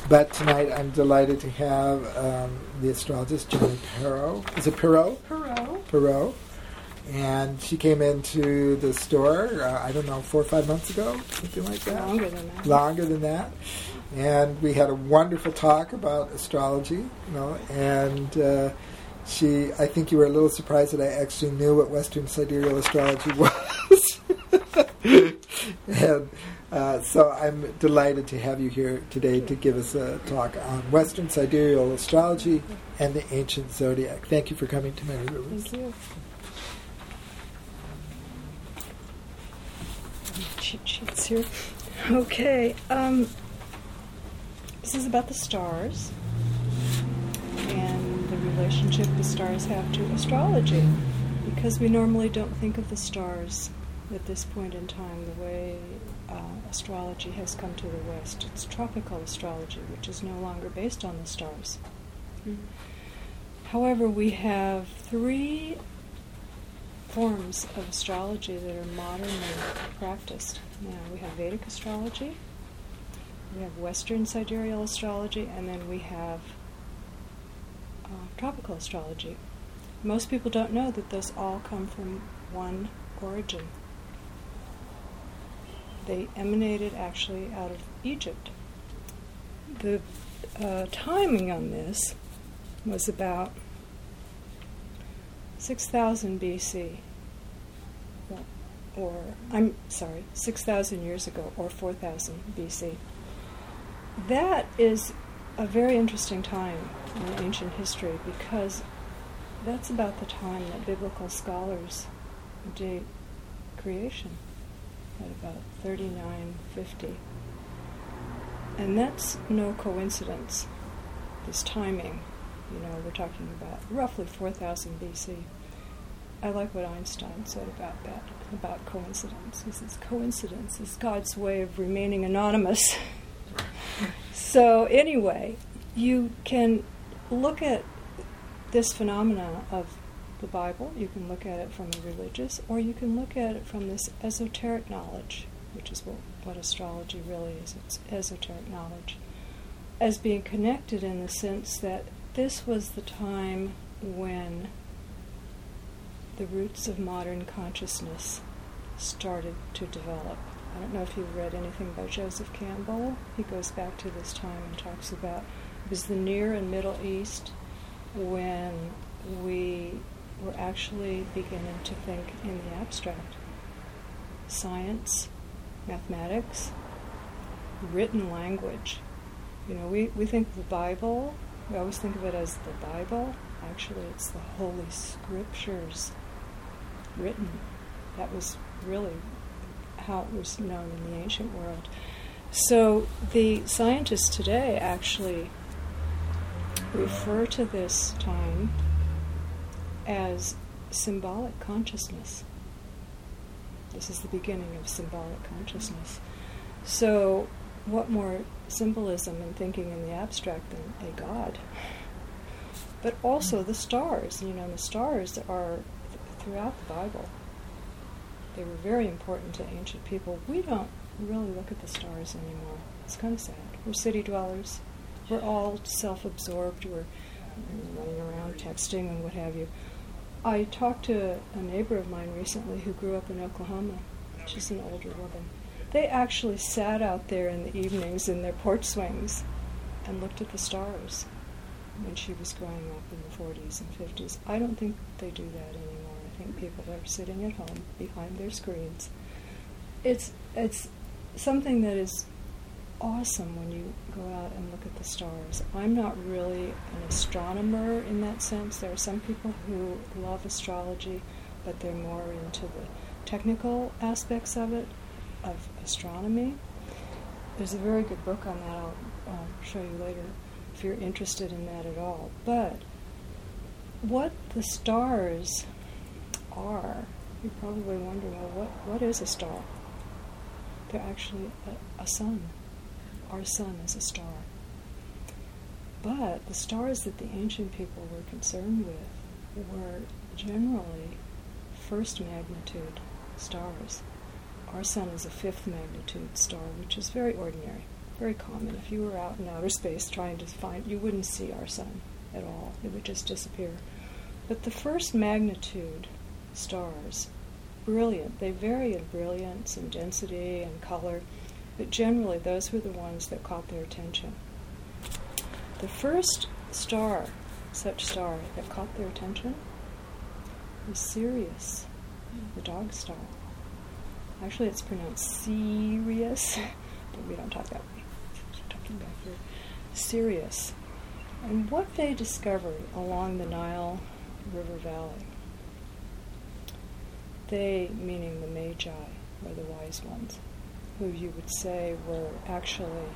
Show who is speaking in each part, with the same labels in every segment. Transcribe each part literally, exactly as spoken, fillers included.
Speaker 1: But tonight I'm delighted to have um, the astrologist, Johnny Perot. Is it Perot?
Speaker 2: Perot.
Speaker 1: Perot. And she came into the store, uh, I don't know, four or five months ago, something like that.
Speaker 2: Longer than that.
Speaker 1: Longer than that. And we had a wonderful talk about astrology, you know, and uh, she, I think you were a little surprised that I actually knew what Western Sidereal Astrology was. and uh, so I'm delighted to have you here today to give us a talk on Western Sidereal Astrology and the Ancient Zodiac. Thank you for coming to Many Rivers.
Speaker 2: Thank you. Cheat sheets here. Okay. Um, this is about the stars and the relationship the stars have to astrology, because we normally don't think of the stars at this point in time the way uh, astrology has come to the West. It's tropical astrology, which is no longer based on the stars. Mm. However, we have three forms of astrology that are modernly practiced. Now, we have Vedic astrology, we have Western Sidereal Astrology, and then we have uh, tropical astrology. Most people don't know that those all come from one origin. They emanated actually out of Egypt. The uh, timing on this was about six thousand B C, or, I'm sorry, six thousand years ago, or four thousand B C. That is a very interesting time in ancient history, because that's about the time that biblical scholars date creation, at about thirty-nine fifty. And that's no coincidence, this timing. You know, we're talking about roughly four thousand B C. I like what Einstein said about that, about coincidence. He says coincidence is God's way of remaining anonymous. So anyway, you can look at this phenomena of the Bible, you can look at it from a religious, or you can look at it from this esoteric knowledge, which is what, what astrology really is. It's esoteric knowledge, as being connected in the sense that this was the time when the roots of modern consciousness started to develop. I don't know if you've read anything by Joseph Campbell. He goes back to this time and talks about it was the Near and Middle East when we were actually beginning to think in the abstract. Science, mathematics, written language. You know, we, we think of the Bible, we always think of it as the Bible. Actually, it's the Holy Scriptures written. That was really how it was known in the ancient world. So the scientists today actually refer to this time as symbolic consciousness. This is the beginning of symbolic consciousness. So what more symbolism and thinking in the abstract than a god? But also the stars. You know, the stars are th- throughout the Bible. They were very important to ancient people. We don't really look at the stars anymore. It's kind of sad. We're city dwellers. We're all self-absorbed. We're running around texting and what have you. I talked to a neighbor of mine recently who grew up in Oklahoma. She's an older woman. They actually sat out there in the evenings in their porch swings and looked at the stars when she was growing up in the forties and fifties. I don't think they do that anymore. I think people are sitting at home behind their screens. It's it's something that is awesome when you go out and look at the stars. I'm not really an astronomer in that sense. There are some people who love astrology, but they're more into the technical aspects of it, of astronomy. There's a very good book on that I'll, I'll show you later if you're interested in that at all. But what the stars are, you're probably wondering, well, what, what is a star? They're actually a, a sun. Our sun is a star. But the stars that the ancient people were concerned with were generally first magnitude stars. Our sun is a fifth magnitude star, which is very ordinary. very common. If you were out in outer space trying to find, you wouldn't see our sun at all. It would just disappear. But the first magnitude stars, brilliant. They vary in brilliance and density and color, but generally those were the ones that caught their attention. The first star, such star, that caught their attention was Sirius, the dog star. Actually, it's pronounced Sirius, but we don't talk that way. We're talking about here. Sirius. And what they discovered along the Nile River Valley, they, meaning the Magi, or the wise ones, who you would say were actually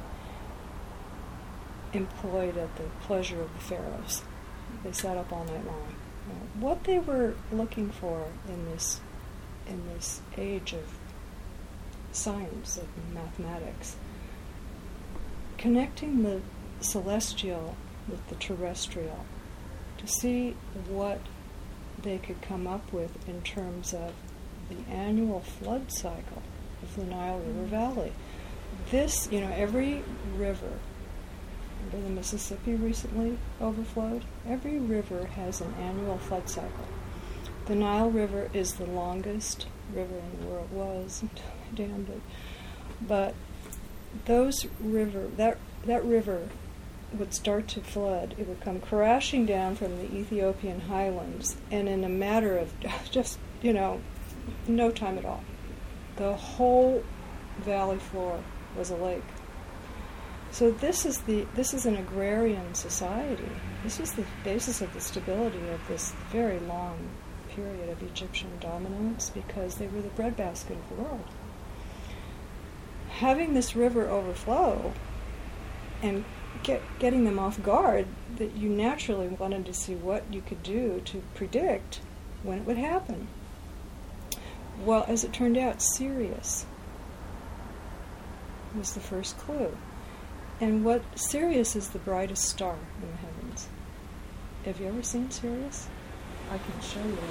Speaker 2: employed at the pleasure of the pharaohs. They sat up all night long. Uh, what they were looking for in this in this age of science, of mathematics, connecting the celestial with the terrestrial, to see what they could come up with in terms of the annual flood cycle of the Nile River Valley. This, you know, every river, remember the Mississippi recently overflowed? Every river has an annual flood cycle. The Nile River is the longest river in the world, was, damned it. But those river, that that river would start to flood. It would come crashing down from the Ethiopian highlands, and in a matter of just, you know, no time at all, the whole valley floor was a lake. So this is the this is an agrarian society. This is the basis of the stability of this very long period of Egyptian dominance, because they were the breadbasket of the world. Having this river overflow and get, getting them off guard, that you naturally wanted to see what you could do to predict when it would happen. Well, as it turned out, Sirius was the first clue. And what Sirius is the brightest star in the heavens. Have you ever seen Sirius? I can show you.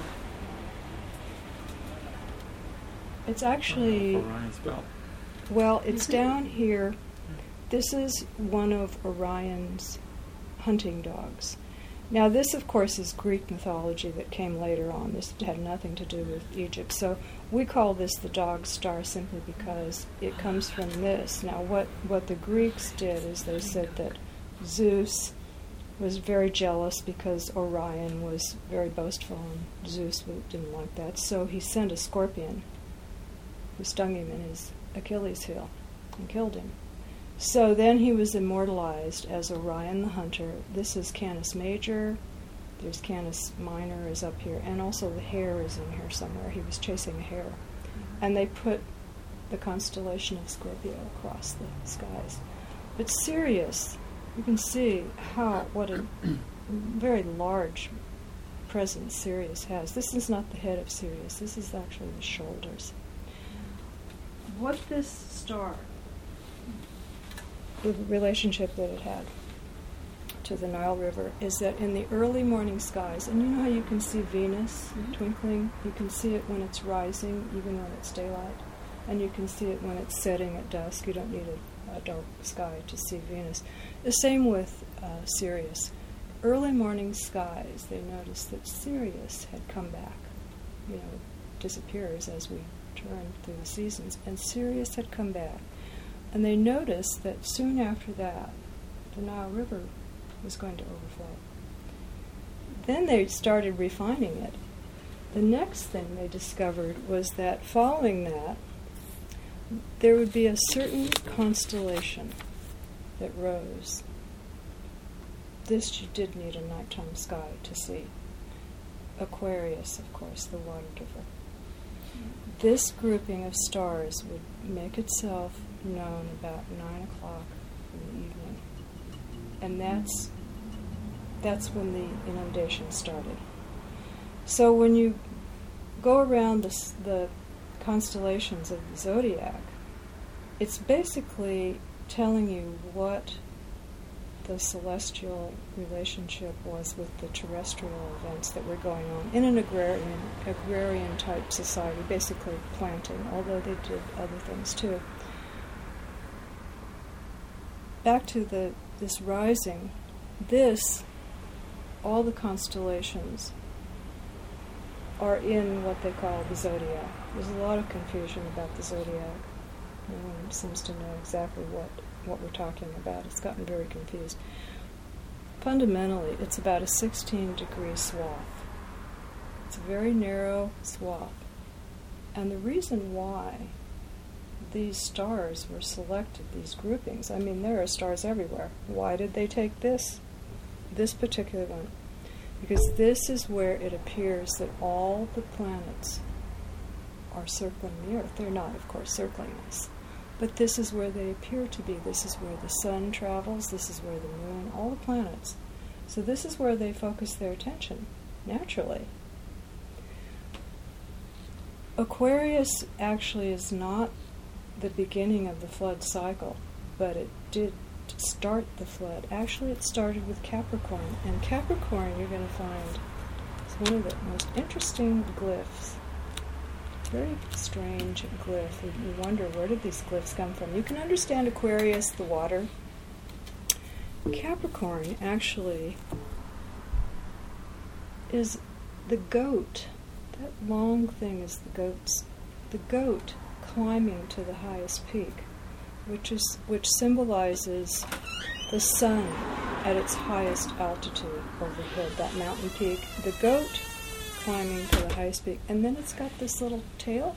Speaker 2: It's actually,
Speaker 3: Orion's belt.
Speaker 2: well, it's down here. This is one of Orion's hunting dogs. Now, this, of course, is Greek mythology that came later on. This had nothing to do with Egypt. So we call this the dog star simply because it comes from this. Now, what, what the Greeks did is they said that Zeus was very jealous because Orion was very boastful, and Zeus didn't like that. So he sent a scorpion who stung him in his Achilles heel and killed him. So then he was immortalized as Orion the Hunter. This is Canis Major. There's Canis Minor is up here. And also the hare is in here somewhere. He was chasing a hare. And they put the constellation of Scorpio across the skies. But Sirius, you can see how, what a very large presence Sirius has. This is not the head of Sirius. This is actually the shoulders. What this star, the relationship that it had to the Nile River, is that in the early morning skies, and you know how you can see Venus mm-hmm. twinkling? You can see it when it's rising, even when it's daylight, and you can see it when it's setting at dusk. You don't need a, a dark sky to see Venus. The same with uh, Sirius. Early morning skies, they noticed that Sirius had come back. You know, disappears as we turn through the seasons, and Sirius had come back. And they noticed that soon after that, the Nile River was going to overflow. Then they started refining it. The next thing they discovered was that following that, there would be a certain constellation that rose. This you did need a nighttime sky to see. Aquarius, of course, the water giver. This grouping of stars would make itself known about nine o'clock in the evening. And that's that's when the inundation started. So when you go around the, the constellations of the zodiac, it's basically telling you what the celestial relationship was with the terrestrial events that were going on in an agrarian agrarian type society, basically planting, although they did other things too. back to the this rising, this, all the constellations are in what they call the zodiac. There's a lot of confusion about the zodiac. No one seems to know exactly what, what we're talking about. It's gotten very confused. Fundamentally, it's about a sixteen degree swath. It's a very narrow swath. And the reason why these stars were selected, these groupings, I mean, there are stars everywhere. Why did they take this, this particular one? Because this is where it appears that all the planets are circling the Earth. They're not, of course, circling us. But this is where they appear to be. This is where the sun travels. This is where the moon, all the planets. So this is where they focus their attention, naturally. Aquarius actually is not the beginning of the flood cycle, but it did start the flood. Actually, it started with Capricorn. And Capricorn, you're going to find, is one of the most interesting glyphs. Very strange glyph. You wonder, where did these glyphs come from? You can understand Aquarius, the water. Capricorn, actually, is the goat. That long thing is the goat's, the goat climbing to the highest peak, which is which symbolizes the sun at its highest altitude overhead, that mountain peak. The goat climbing to the highest peak, and then it's got this little tail.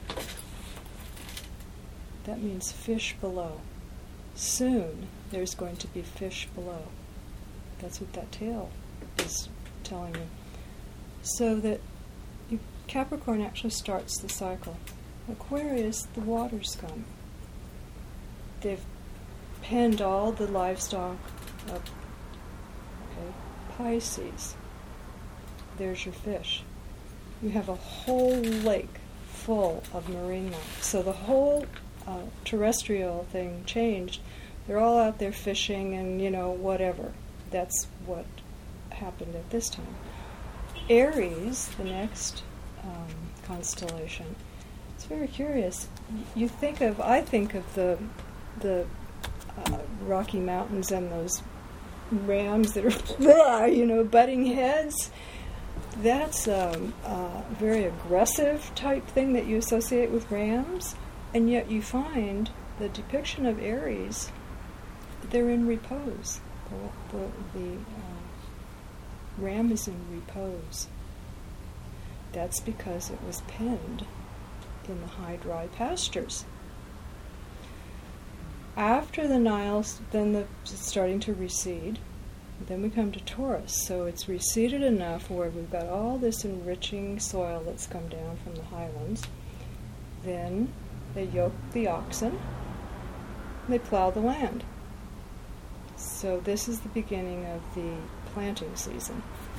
Speaker 2: That means fish below. Soon there's going to be fish below. That's what that tail is telling you. So that you, Capricorn actually starts the cycle. Aquarius, the waters come. They've penned all the livestock up. Okay, Pisces. There's your fish. You have a whole lake full of marine life. So the whole uh, terrestrial thing changed. They're all out there fishing and, you know, whatever. That's what happened at this time. Aries, the next um, constellation, it's very curious. You think of, I think of the the uh, Rocky Mountains and those rams that are, you know, butting heads. That's um, a very aggressive type thing that you associate with rams, and yet you find the depiction of Aries, they're in repose. The, the, the uh, ram is in repose. That's because it was penned in the high, dry pastures. After the Nile's, then the, it's starting to recede. Then we come to Taurus. So it's receded enough where we've got all this enriching soil that's come down from the highlands. Then they yoke the oxen. They plow the land. So this is the beginning of the planting season.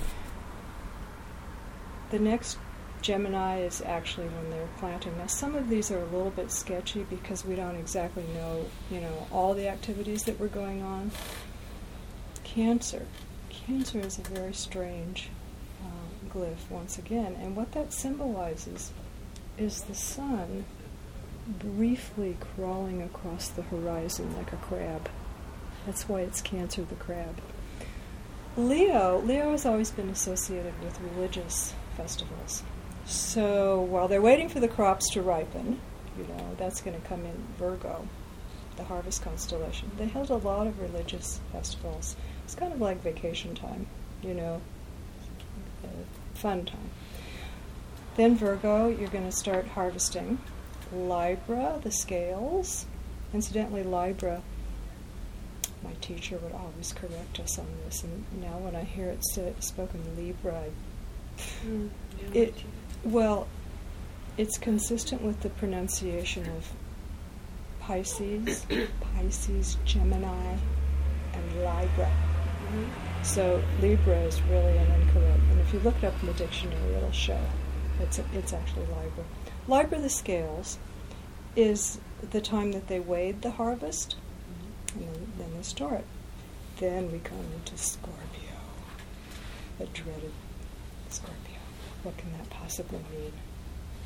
Speaker 2: The next Gemini is actually when they're planting. Now some of these are a little bit sketchy because we don't exactly know, you know, all the activities that were going on. Cancer. Cancer is a very strange uh, glyph once again, and what that symbolizes is the sun briefly crawling across the horizon like a crab. That's why it's Cancer the crab. Leo. Leo has always been associated with religious festivals. So while they're waiting for the crops to ripen, you know, that's going to come in Virgo, the harvest constellation. They held a lot of religious festivals. It's kind of like vacation time, you know, uh, fun time. Then Virgo, you're going to start harvesting. Libra, the scales. Incidentally, Libra, my teacher would always correct us on this, and now when I hear it said, spoken Libra, I,
Speaker 3: mm, yeah,
Speaker 2: it, well, it's consistent with the pronunciation of Pisces, Pisces, Gemini, and Libra. Mm-hmm. So Libra is really an incorrect, and if you look it up in the dictionary, it'll show it's a, it's actually Libra. Libra, the scales, is the time that they weighed the harvest, mm-hmm. and then, then they store it. Then we come into Scorpio, the dreaded Scorpio. What can that possibly mean?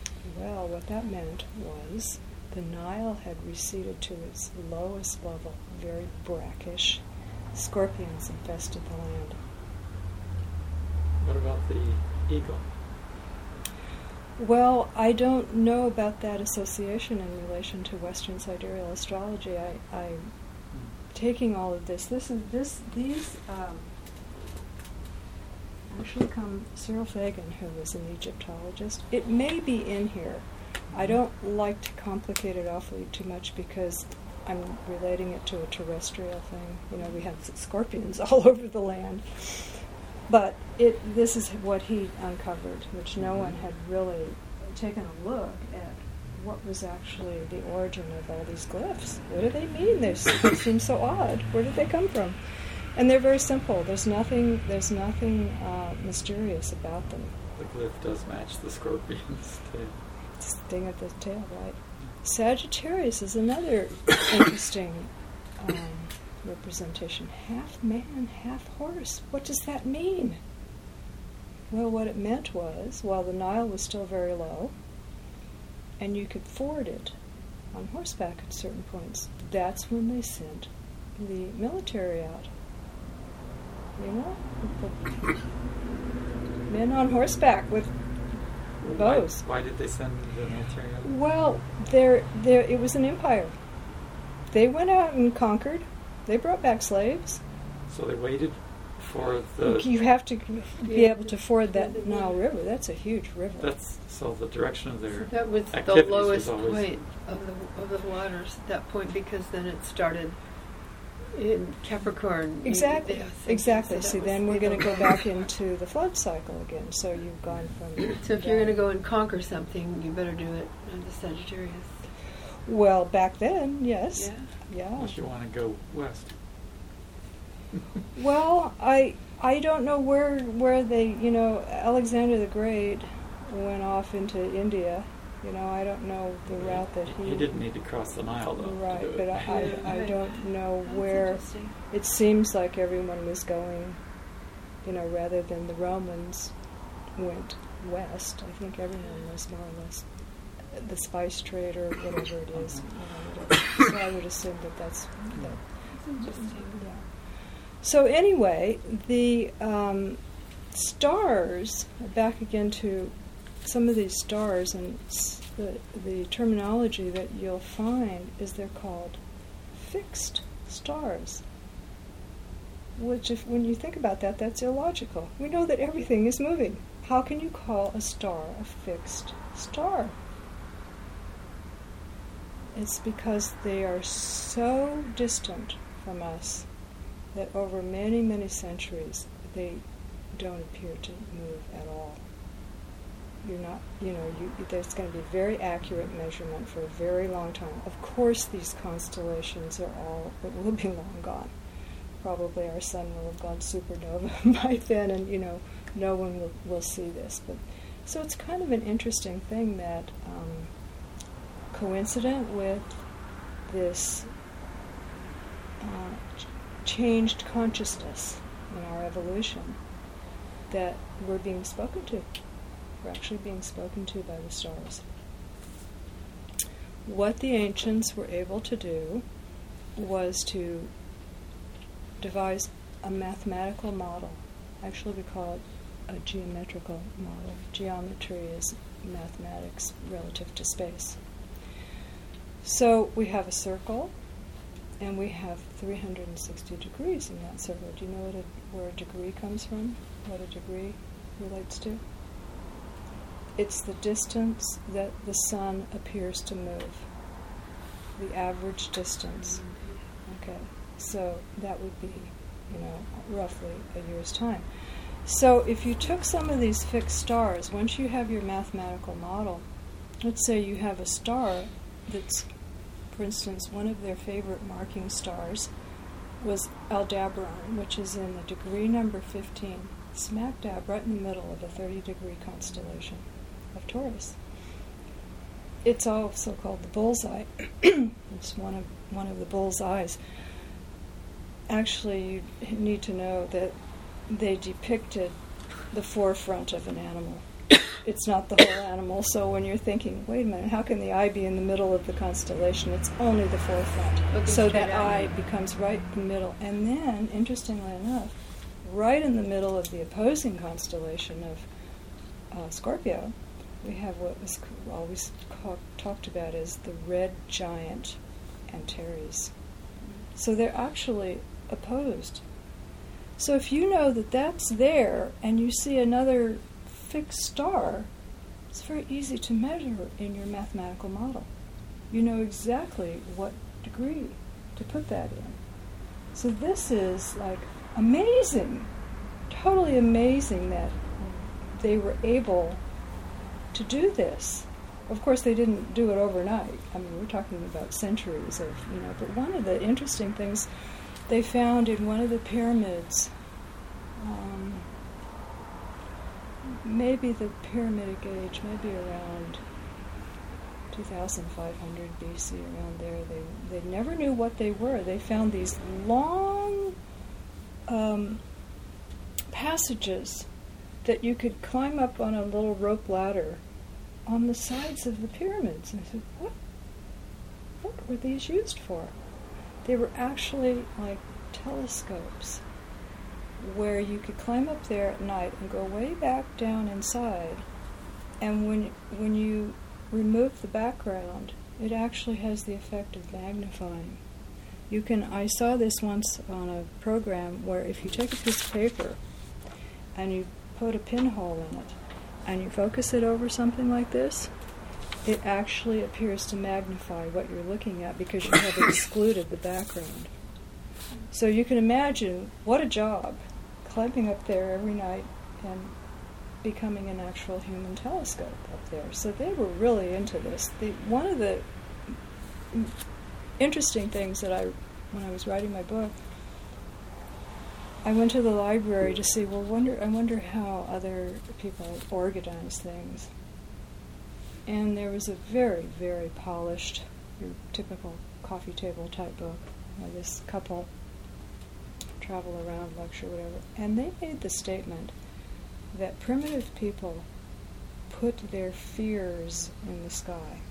Speaker 2: Well, what that meant was the Nile had receded to its lowest level, very brackish. Scorpions infested the land.
Speaker 3: What about the eagle?
Speaker 2: Well, I don't know about that association in relation to Western sidereal astrology. I, I'm taking all of this. This is this these um, actually come Cyril Fagan, who was an Egyptologist. It may be in here. I don't like to complicate it awfully too much because I'm relating it to a terrestrial thing. You know, we have scorpions all over the land. But it this is what he uncovered, which no one had really taken a look at what was actually the origin of all these glyphs. What do they mean? They seem so odd. Where did they come from? And they're very simple. There's nothing there's nothing uh, mysterious about them.
Speaker 3: The glyph does match the scorpion's tail.
Speaker 2: It's the thing at the tail, right? Sagittarius is another interesting um, representation. Half man, half horse. What does that mean? Well, what it meant was, while the Nile was still very low, and you could ford it on horseback at certain points, that's when they sent the military out. You know? The men on horseback with bows.
Speaker 3: Why, why did they send the military out?
Speaker 2: Well, there, there, it was an empire. They went out and conquered. They brought back slaves.
Speaker 3: So they waited for the...
Speaker 2: You have to be able to ford that Nile River. That's a huge river.
Speaker 3: That's so the direction of their
Speaker 4: So that was the
Speaker 3: activities
Speaker 4: lowest
Speaker 3: was always
Speaker 4: point of the of the waters at that point, because then it started in Capricorn.
Speaker 2: Exactly.
Speaker 4: Yeah,
Speaker 2: Exactly.
Speaker 4: so
Speaker 2: See,
Speaker 4: that
Speaker 2: then
Speaker 4: was
Speaker 2: we're going to
Speaker 4: the-
Speaker 2: go back into the flood cycle again. So you've gone from...
Speaker 4: So if you're going to go and conquer something, you better do it under Sagittarius.
Speaker 2: Well, back then, yes.
Speaker 4: Yeah.
Speaker 2: Yeah.
Speaker 3: unless you want to go west.
Speaker 2: Well, I I don't know where where they, you know, Alexander the Great went off into India. You know, I don't know the route that he...
Speaker 3: He didn't need to cross the Nile, though. to
Speaker 2: Right,
Speaker 3: do
Speaker 2: but
Speaker 3: it.
Speaker 2: I, I, I don't know
Speaker 4: That's
Speaker 2: where...
Speaker 4: interesting.
Speaker 2: It seems like everyone was going, you know, rather than the Romans went west. I think everyone was more or less the spice trade or whatever it is. You know, so I would assume that that's... That,
Speaker 4: That's interesting.
Speaker 2: yeah. So anyway, the um, stars, back again to some of these stars, and s- the, the terminology that you'll find is they're called fixed stars. Which, if when you think about that, that's illogical. We know that everything is moving. How can you call a star a fixed star? It's because they are so distant from us that over many, many centuries, they don't appear to move at all. You're not, you know, you, there's going to be very accurate measurement for a very long time. Of course, these constellations are all, it will be long gone. Probably our sun will have gone supernova by then, and, you know, no one will, will see this. But so it's kind of an interesting thing that, um, coincident with this uh, ch- changed consciousness in our evolution, that we're being spoken to. We're actually being spoken to by the stars. What the ancients were able to do was to devise a mathematical model. Actually, we call it a geometrical model. Geometry is mathematics relative to space. So we have a circle, and we have three hundred sixty degrees in that circle. Do you know what a, where a degree comes from? What a degree relates to? It's the distance that the sun appears to move, the average distance. Okay, so that would be, you know, roughly a year's time. So if you took some of these fixed stars, once you have your mathematical model, let's say you have a star that's, for instance, one of their favorite marking stars was Aldebaran, which is in the degree number fifteen, smack dab right in the middle of a thirty-degree constellation of Taurus. It's also called the bullseye. It's one of one of the bull's eyes. Actually, you need to know that they depicted the forefront of an animal. it's not the whole animal. So when you're thinking, wait a minute, how can the eye be in the middle of the constellation? It's only the forefront.
Speaker 4: Looking
Speaker 2: So
Speaker 4: straight
Speaker 2: that
Speaker 4: at
Speaker 2: eye
Speaker 4: you.
Speaker 2: becomes right in the middle. And then, interestingly enough, right in the middle of the opposing constellation of uh, Scorpio, we have what was c- always ca- talked about as the red giant Antares. So they're actually opposed. So if you know that that's there and you see another fixed star, it's very easy to measure in your mathematical model. You know exactly what degree to put that in. So this is like amazing, totally amazing that they were able to do this. Of course, they didn't do it overnight. I mean, we're talking about centuries of, you know, but one of the interesting things they found in one of the pyramids, um, maybe the pyramidic age, maybe around two thousand five hundred B C, around there, they, they never knew what they were. They found these long um, passages that you could climb up on a little rope ladder on the sides of the pyramids. And I said, what? What were these used for? They were actually like telescopes where you could climb up there at night and go way back down inside, and when when you remove the background, it actually has the effect of magnifying. You can, I saw this once on a program where if you take a piece of paper and you put a pinhole in it and you focus it over something like this, it actually appears to magnify what you're looking at because you have excluded the background. So you can imagine what a job, climbing up there every night and becoming an actual human telescope up there. So they were really into this. The, one of the interesting things that I, when I was writing my book, I went to the library to see, well, wonder, I wonder how other people organize things. And there was a very, very polished, your typical coffee table type book. You know, this couple travel around, lecture, whatever. And they made the statement that primitive people put their fears in the sky.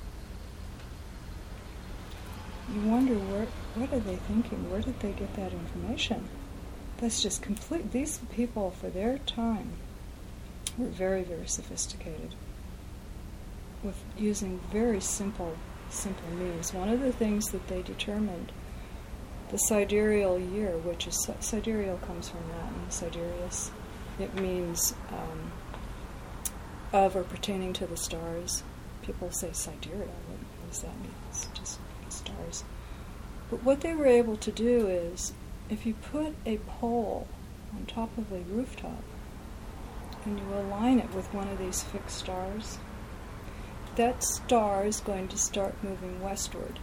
Speaker 2: You wonder, where, what are they thinking? Where did they get that information? That's just complete. These people, for their time, were very, very sophisticated with using very simple, simple means. One of the things that they determined, the sidereal year, which is, sidereal comes from Latin, sidereus. It means um, of or pertaining to the stars. People say sidereal. What does that mean? It's just stars. But what they were able to do is, if you put a pole on top of a rooftop and you align it with one of these fixed stars, that star is going to start moving westward.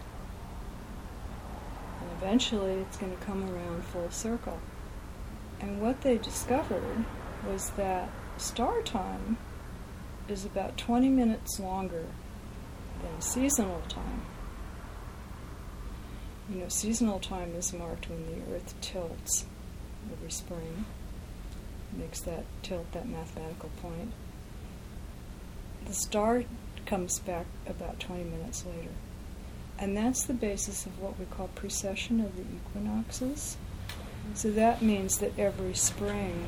Speaker 2: And eventually it's going to come around full circle. And what they discovered was that star time is about twenty minutes longer than seasonal time. You know, seasonal time is marked when the Earth tilts every spring, makes that tilt, that mathematical point. The star comes back about twenty minutes later. And that's the basis of what we call precession of the equinoxes. So that means that every spring,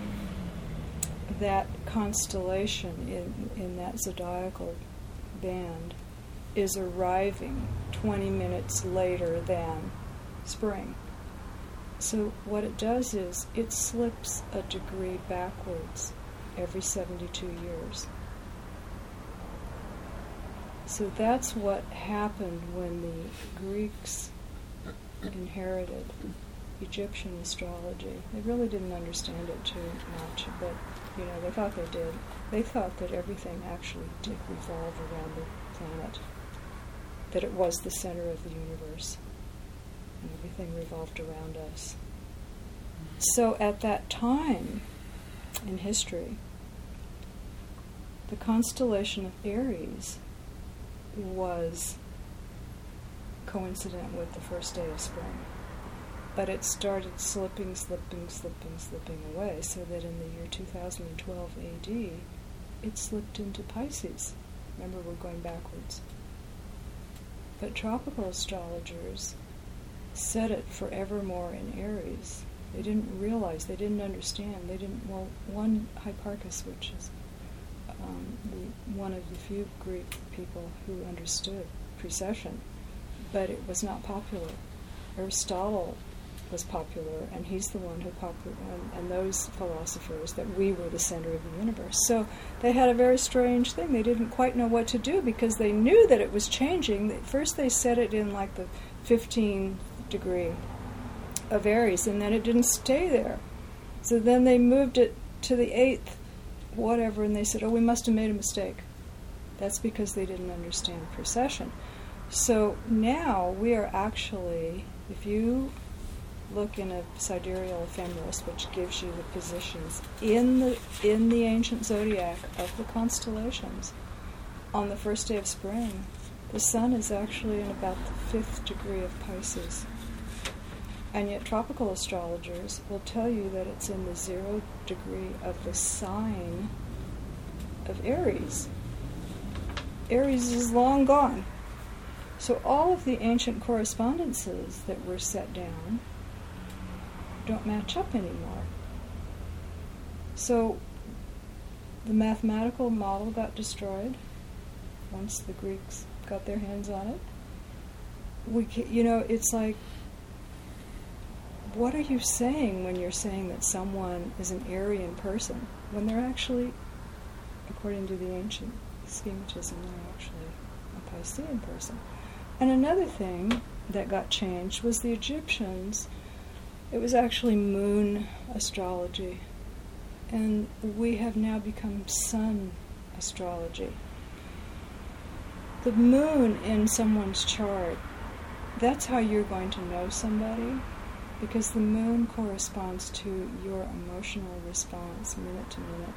Speaker 2: that constellation in, in that zodiacal band is arriving twenty minutes later than spring. So what it does is it slips a degree backwards every seventy-two years. So that's what happened when the Greeks inherited Egyptian astrology. They really didn't understand it too much, but you know, they thought they did. They thought that everything actually did revolve around the planet, that it was the center of the universe, and everything revolved around us. So at that time in history, the constellation of Aries was coincident with the first day of spring. But it started slipping, slipping, slipping, slipping away, so that in the year two thousand twelve A D, it slipped into Pisces. Remember, we're going backwards. But tropical astrologers set it forevermore in Aries. They didn't realize, they didn't understand, they didn't, well, one Hipparchus, which is um, the, one of the few Greek people who understood precession, but it was not popular. Aristotle was popular, and he's the one who popular, and, and those philosophers, that we were the center of the universe. So they had a very strange thing. They didn't quite know what to do because they knew that it was changing. First they set it in like the fifteenth degree of Aries, and then it didn't stay there. So then they moved it to the eighth, whatever, and they said, oh, we must have made a mistake. That's because they didn't understand precession. So now we are actually, if you look in a sidereal ephemeris, which gives you the positions in the in the ancient zodiac of the constellations, on the first day of spring, the sun is actually in about the fifth degree of Pisces. And yet tropical astrologers will tell you that it's in the zero degree of the sign of Aries. Aries is long gone. So all of the ancient correspondences that were set down don't match up anymore. So the mathematical model got destroyed once the Greeks got their hands on it. We, ca- you know, it's like, what are you saying when you're saying that someone is an Aryan person when they're actually, according to the ancient schematism, they're actually a Piscean person? And another thing that got changed was the Egyptians. It was actually moon astrology, and we have now become sun astrology. The moon in someone's chart, that's how you're going to know somebody, because the moon corresponds to your emotional response minute to minute.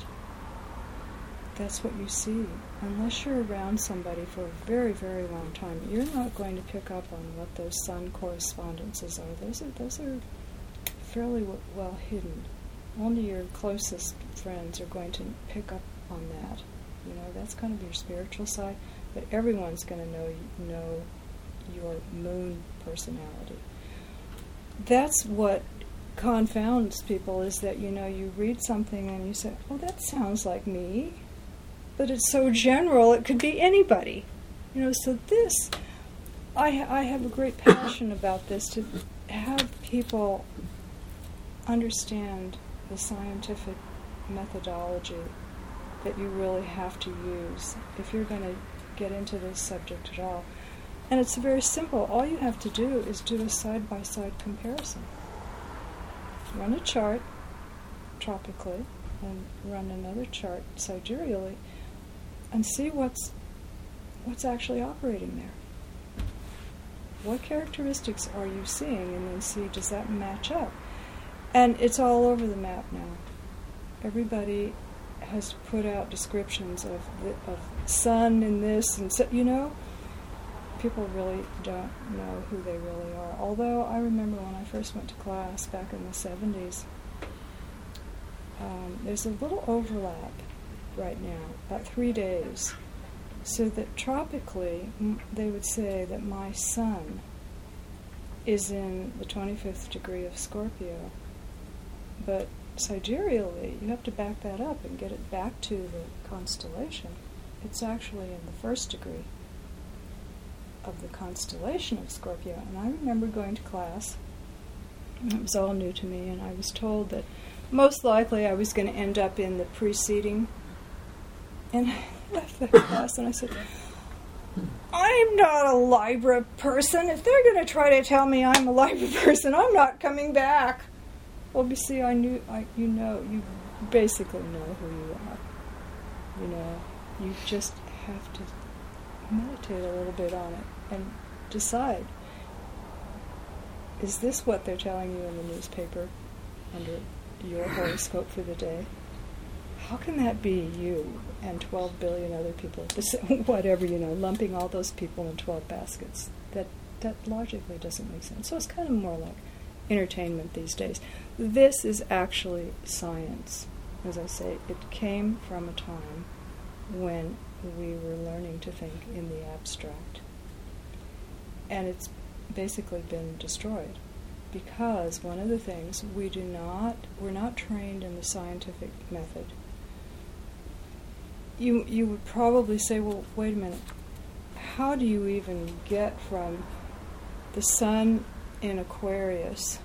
Speaker 2: That's what you see. Unless you're around somebody for a very, very long time, you're not going to pick up on what those sun correspondences are. Those are those are fairly w- well hidden. Only your closest friends are going to pick up on that. You know, that's kind of your spiritual side. But everyone's going to know know your moon personality. That's what confounds people, is that, you know, you read something and you say, oh, that sounds like me. But it's so general, it could be anybody. You know, so this, I, I have a great passion about this, to have people understand the scientific methodology that you really have to use if you're going to get into this subject at all. And it's very simple. All you have to do is do a side-by-side comparison. Run a chart tropically and run another chart sidereally, and see what's what's actually operating there. What characteristics are you seeing, and then see, does that match up? And it's all over the map now. Everybody has put out descriptions of the, of sun and this, and so, you know, people really don't know who they really are. Although I remember when I first went to class back in the seventies, um, there's a little overlap right now, about three days, so that tropically m- they would say that my sun is in the twenty-fifth degree of Scorpio, but sidereally you have to back that up and get it back to the constellation. It's actually in the first degree of the constellation of Scorpio. And I remember going to class, and it was all new to me, and I was told that most likely I was going to end up in the preceding. And I left that class and I said, I'm not a Libra person. If they're going to try to tell me I'm a Libra person, I'm not coming back. Well, you see, I knew, I, you know, you basically know who you are. You know, you just have to meditate a little bit on it and decide, is this what they're telling you in the newspaper under your horoscope for the day? How can that be you and twelve billion other people, whatever, you know, lumping all those people in twelve baskets? That that logically doesn't make sense. So it's kind of more like entertainment these days. This is actually science. As I say, it came from a time when we were learning to think in the abstract. And it's basically been destroyed because one of the things we do not, we're not trained in the scientific method. You, you would probably say, well, wait a minute, how do you even get from the sun in Aquarius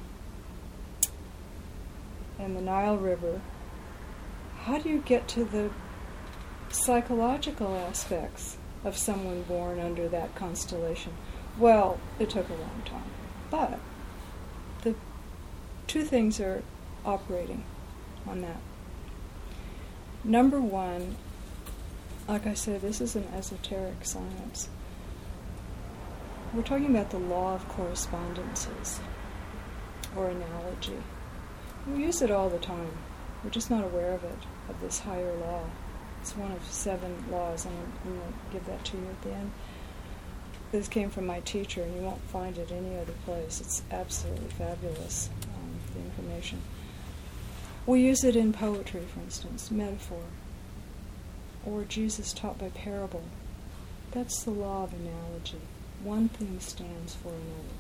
Speaker 2: and the Nile River, how do you get to the psychological aspects of someone born under that constellation? Well, it took a long time. But the two things are operating on that. Number one, like I said, this is an esoteric science. We're talking about the law of correspondences, or analogy. We use it all the time. We're just not aware of it, of this higher law. It's one of seven laws, and I'm going to give that to you at the end. This came from my teacher, and you won't find it any other place. It's absolutely fabulous, um, the information. We use it in poetry, for instance, metaphor, or Jesus taught by parable. That's the law of analogy. One thing stands for another.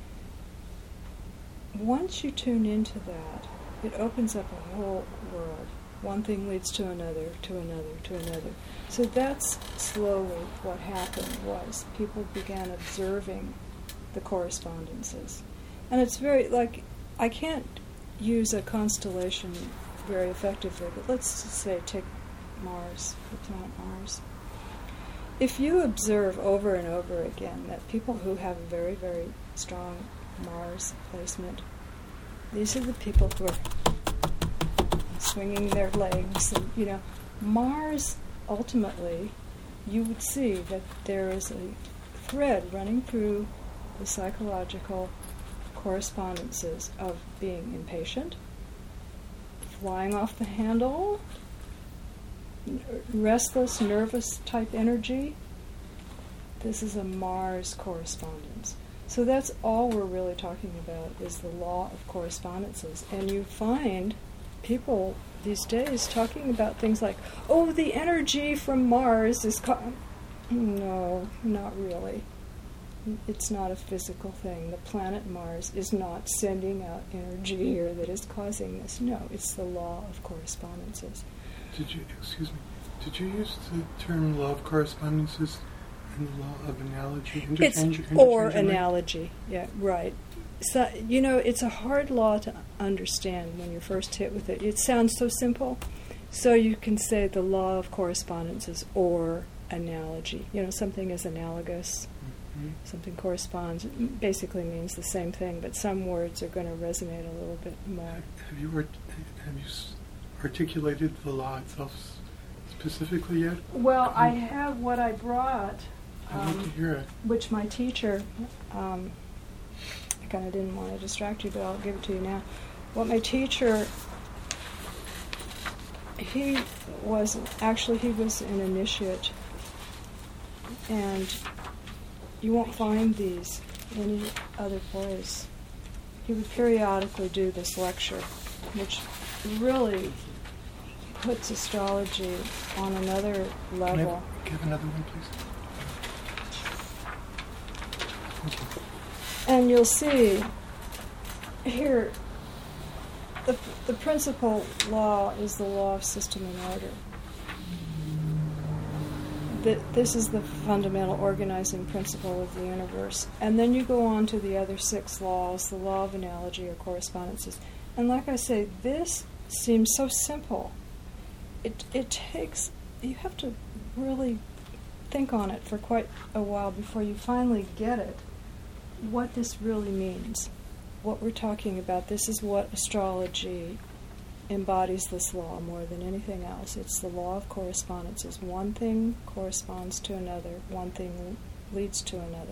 Speaker 2: Once you tune into that, it opens up a whole world. One thing leads to another, to another, to another. So that's slowly what happened was people began observing the correspondences. And it's very, like, I can't use a constellation very effectively, but let's just say take Mars, the planet Mars. If you observe over and over again that people who have a very, very strong Mars placement, these are the people who are swinging their legs, and, you know, Mars, ultimately, you would see that there is a thread running through the psychological correspondences of being impatient, flying off the handle, restless, nervous type energy. This is a Mars correspondence. So that's all we're really talking about is the law of correspondences. And you find people these days talking about things like, oh, the energy from Mars is... Co-. No, not really. It's not a physical thing. The planet Mars is not sending out energy here that is causing this. No, it's the law of correspondences.
Speaker 5: Did you, excuse me, did you use the term law of correspondences and the law of analogy?
Speaker 2: It's or analogy, yeah, right. So, you know, it's a hard law to understand when you're first hit with it. It sounds so simple. So you can say the law of correspondences or analogy. You know, something is analogous, mm-hmm. something corresponds. It basically means the same thing, but some words are going to resonate a little bit more.
Speaker 5: Have you, art- have you articulated the law itself specifically yet?
Speaker 2: Well, I have what I brought,
Speaker 5: I'd like to
Speaker 2: um,
Speaker 5: hear it.
Speaker 2: which my teacher... Um, I kind of didn't want to distract you, but I'll give it to you now. What my teacher, he was, actually he was an initiate, and you won't find these any other place. He would periodically do this lecture, which really puts astrology on another level.
Speaker 5: Can I have another one, please? Thank you.
Speaker 2: And you'll see here, the, the principal law is the law of system and order. The, this is the fundamental organizing principle of the universe. And then you go on to the other six laws, the law of analogy or correspondences. And like I say, this seems so simple. It, it takes, you have to really think on it for quite a while before you finally get it. What this really means, what we're talking about. This is what astrology embodies, this law more than anything else. It's the law of correspondences. One thing corresponds to another. One thing leads to another.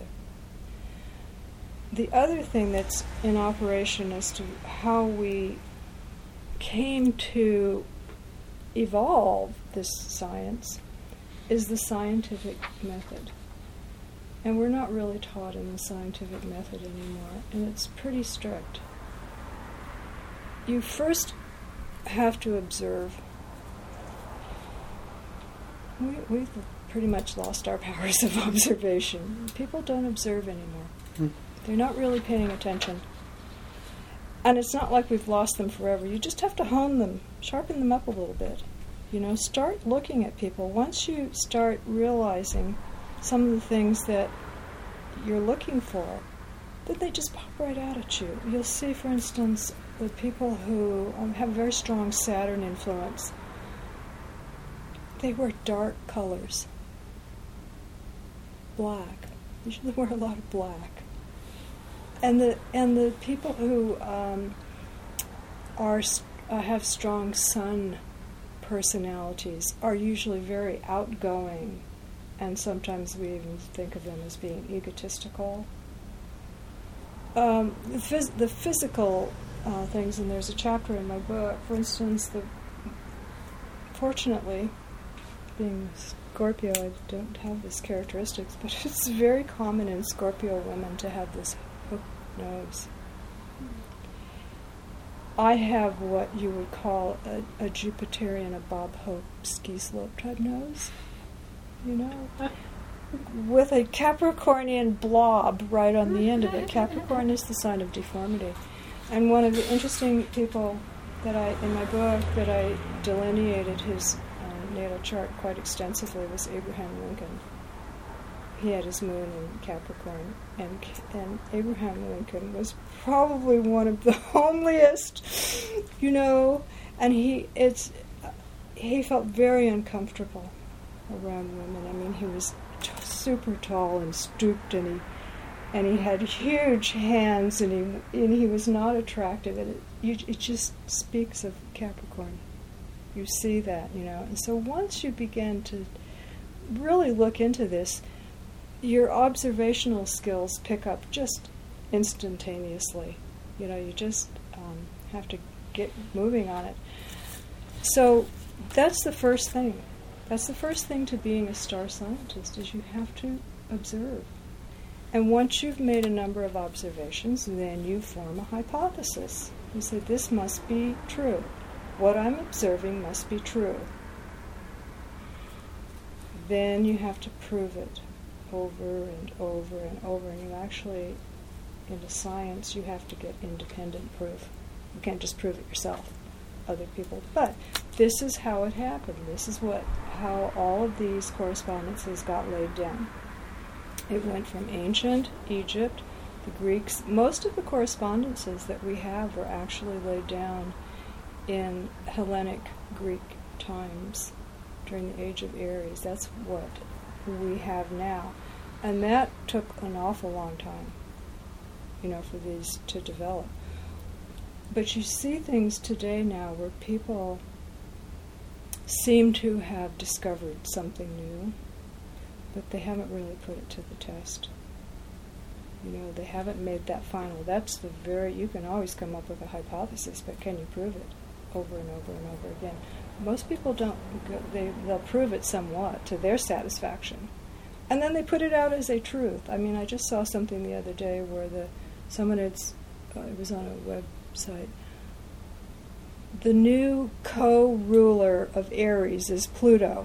Speaker 2: The other thing that's in operation as to how we came to evolve this science is the scientific method. And we're not really taught in the scientific method anymore, and it's pretty strict. You first have to observe we, we've pretty much lost our powers of observation. People don't observe anymore.
Speaker 5: Hmm.
Speaker 2: They're not really paying attention. And it's not like we've lost them forever. You just have to hone them, sharpen them up a little bit. You know, start looking at people. Once you start realizing some of the things that you're looking for, then they just pop right out at you. You'll see, for instance, the people who um, have very strong Saturn influence, they wear dark colors. Black. They usually wear a lot of black. And the and the people who um, are uh, have strong Sun personalities are usually very outgoing, and sometimes we even think of them as being egotistical. Um, the, phys- the physical uh, things, and there's a chapter in my book, for instance, the fortunately, being Scorpio, I don't have this characteristics, but it's very common in Scorpio women to have this hooked nose. I have what you would call a, a Jupiterian, a Bob Hope ski slope type nose, you know, with a Capricornian blob right on the end of it. Capricorn is the sign of deformity. And one of the interesting people that I, in my book, that I delineated his uh, natal chart quite extensively was Abraham Lincoln. He had his moon in Capricorn, and and Abraham Lincoln was probably one of the homeliest, you know, and he it's uh, he felt very uncomfortable around women. I mean, he was t- super tall and stooped, and he and he had huge hands, and he and he was not attractive. And it, you, it just speaks of Capricorn. You see that, you know, and so once you begin to really look into this, your observational skills pick up just instantaneously. You know, you just um, have to get moving on it. So that's the first thing. That's the first thing to being a star scientist, is you have to observe. And once you've made a number of observations, then you form a hypothesis. You say, this must be true. What I'm observing must be true. Then you have to prove it over and over and over, and you actually, into science, you have to get independent proof. You can't just prove it yourself, other people. But this is how it happened. This is what how all of these correspondences got laid down. It went from ancient Egypt, the Greeks. Most of the correspondences that we have were actually laid down in Hellenic Greek times during the Age of Aries. That's what we have now. And that took an awful long time, you know, for these to develop. But you see things today now where people seem to have discovered something new, but they haven't really put it to the test. You know, they haven't made that final. That's the very, you can always come up with a hypothesis, but can you prove it over and over and over again? Most people don't, go, they, they'll prove it somewhat to their satisfaction. And then they put it out as a truth. I mean, I just saw something the other day where the someone had, uh, it was on a website, the new co-ruler of Aries is Pluto.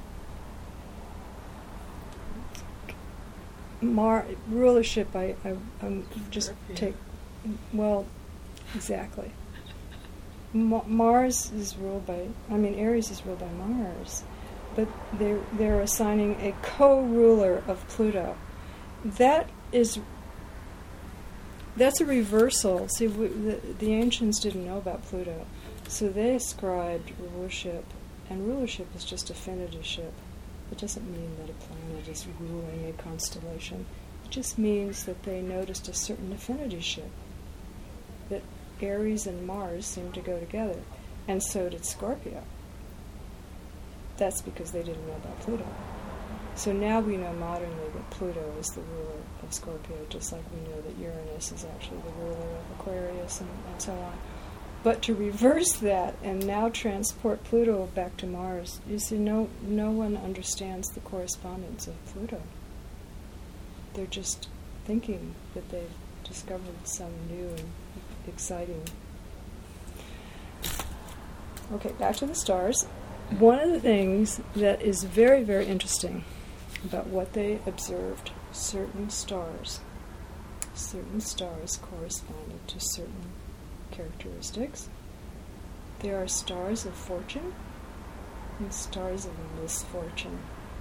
Speaker 2: Mar rulership, I, I I'm just take, well, exactly. Ma- Mars is ruled by, I mean, Aries is ruled by Mars, but they're, they're assigning a co-ruler of Pluto. That is, that's a reversal. See, we, the, the ancients didn't know about Pluto, so they ascribed rulership, and rulership is just affinityship. It doesn't mean that a planet is ruling a constellation. It just means that they noticed a certain affinityship, that Aries and Mars seem to go together, and so did Scorpio. That's because they didn't know about Pluto. So now we know modernly that Pluto is the ruler of Scorpio, just like we know that Uranus is actually the ruler of Aquarius, and, and so on. But to reverse that and now transport Pluto back to Mars, you see, no, no one understands the correspondence of Pluto. They're just thinking that they've discovered some new and exciting. Okay, back to the stars. one of the things that is very, very interesting about what they observed, certain stars, certain stars corresponded to certain characteristics. There are stars of fortune and stars of misfortune.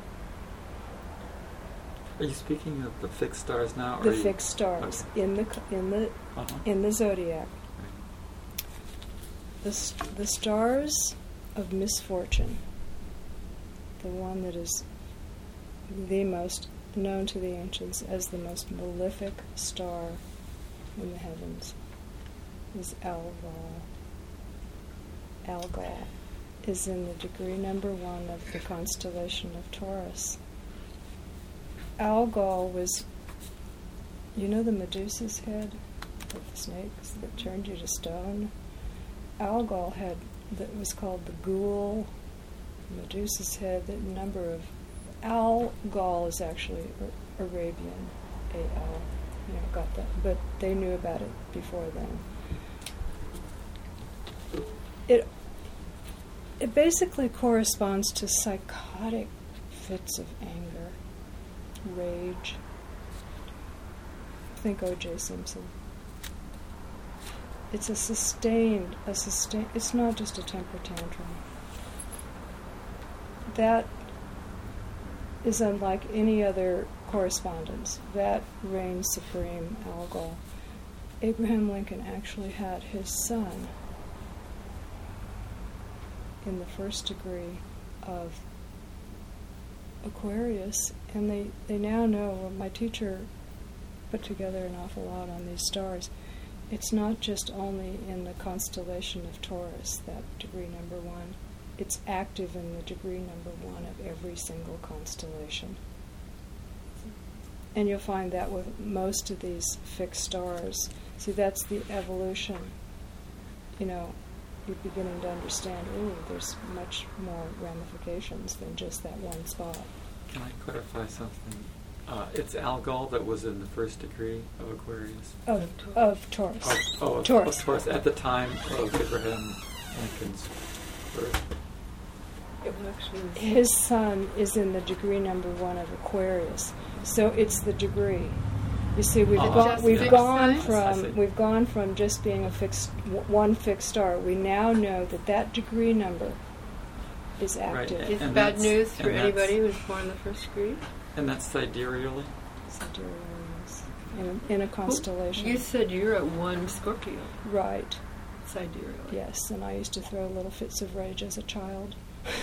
Speaker 3: Are you speaking of the fixed stars now? Or
Speaker 2: The
Speaker 3: are you-
Speaker 2: fixed stars
Speaker 3: Okay.
Speaker 2: in the c- in the
Speaker 3: Uh-huh.
Speaker 2: in the zodiac. The st- the stars of misfortune, the one that is the most known to the ancients as the most malefic star in the heavens, is Algol. Algol is in the degree number one of the constellation of Taurus. Algol was, you know, the Medusa's head with the snakes that turned you to stone? Algol had, that was called the ghoul, Medusa's head, the number of, Algol is actually Ar- Arabian, A L, you know, got that, but they knew about it before then. It, it basically corresponds to psychotic fits of anger, rage. Think O J Simpson. It's a sustained, a sustain. It's not just a temper tantrum. That is unlike any other correspondence. That reigns supreme, Algol. Abraham Lincoln actually had his son in the first degree of Aquarius, and they, they now know, well, my teacher put together an awful lot on these stars. It's not just only in the constellation of Taurus, that degree number one. It's active in the degree number one of every single constellation. And you'll find that with most of these fixed stars. See, that's the evolution. You know, you're beginning to understand, ooh, there's much more ramifications than just that one spot.
Speaker 3: Can I clarify something? Uh, it's Algol that was in the first degree of Aquarius.
Speaker 2: Of, of Taurus.
Speaker 3: Oh, oh of
Speaker 2: Taurus.
Speaker 3: of Taurus at the time of Abraham Lincoln's birth.
Speaker 4: It was actually
Speaker 2: His son is in the degree number one of Aquarius, so it's the degree. You see, we've
Speaker 3: Oh,
Speaker 2: gone,
Speaker 4: just
Speaker 2: we've
Speaker 4: fixed
Speaker 2: gone
Speaker 4: signs?
Speaker 3: I see.
Speaker 2: from we've gone from just being a fixed w- one fixed star. We now know that that degree number is active.
Speaker 3: Right.
Speaker 4: It's
Speaker 3: And
Speaker 4: bad
Speaker 3: that's-
Speaker 4: news for
Speaker 3: and that's-
Speaker 4: anybody who's born the first degree.
Speaker 3: And that's sidereally?
Speaker 2: Sidereals, in a, in a constellation.
Speaker 4: You said you're at one Scorpio,
Speaker 2: Right.
Speaker 4: sidereal.
Speaker 2: Yes, and I used to throw little fits of rage as a child,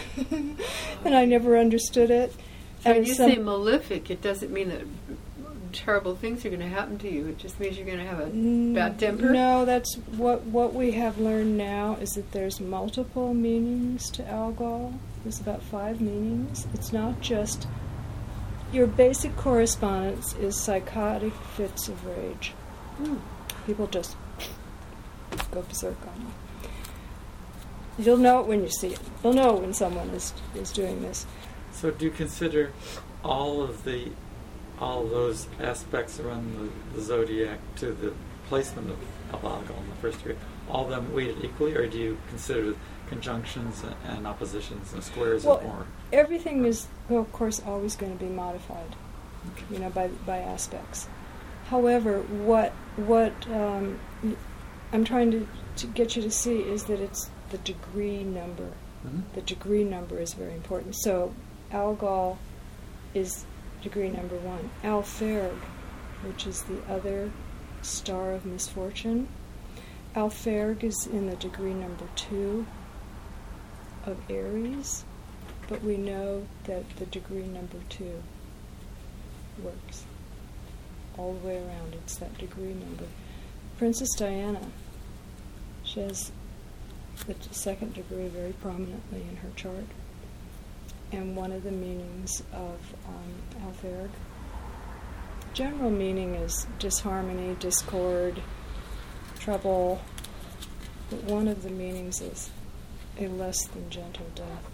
Speaker 2: and I never understood it.
Speaker 4: So when
Speaker 2: And
Speaker 4: you
Speaker 2: some-
Speaker 4: say malefic, it doesn't mean that terrible things are going to happen to you. It just means you're going to have a
Speaker 2: Mm,
Speaker 4: bad temper.
Speaker 2: No, that's what what we have learned now is that there's multiple meanings to Algol. There's about five meanings. It's not just your basic correspondence is psychotic fits of rage.
Speaker 4: Hmm.
Speaker 2: People just go berserk on you. You'll know it when you see it. You'll know when someone is is doing this.
Speaker 3: So do you consider all of the all of those aspects around the, the zodiac to the placement of, of Algol in the first degree, all of them weighted equally, or do you consider conjunctions and, and oppositions and squares
Speaker 2: Well,
Speaker 3: as more?
Speaker 2: Everything is, well, of course, always going to be modified, you know, by by aspects. However, what what um, I'm trying to, to get you to see is that it's the degree number.
Speaker 3: Mhm.
Speaker 2: The degree number is very important. So, Algol is degree number one. Alphairg, which is the other star of misfortune. Alphairg is in the degree number two of Aries, but we know that the degree number two works all the way around. It's that degree number. Princess Diana, she has the t- second degree very prominently in her chart. And one of the meanings of um, Alphairg, general meaning is disharmony, discord, trouble, but one of the meanings is a less than gentle death.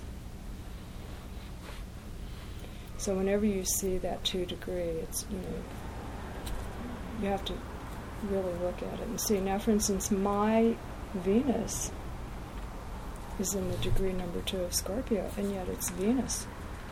Speaker 2: So whenever you see that two degree, it's, you know, you have to really look at it and see. Now, for instance, my Venus is in the degree number two of Scorpio, and yet it's Venus.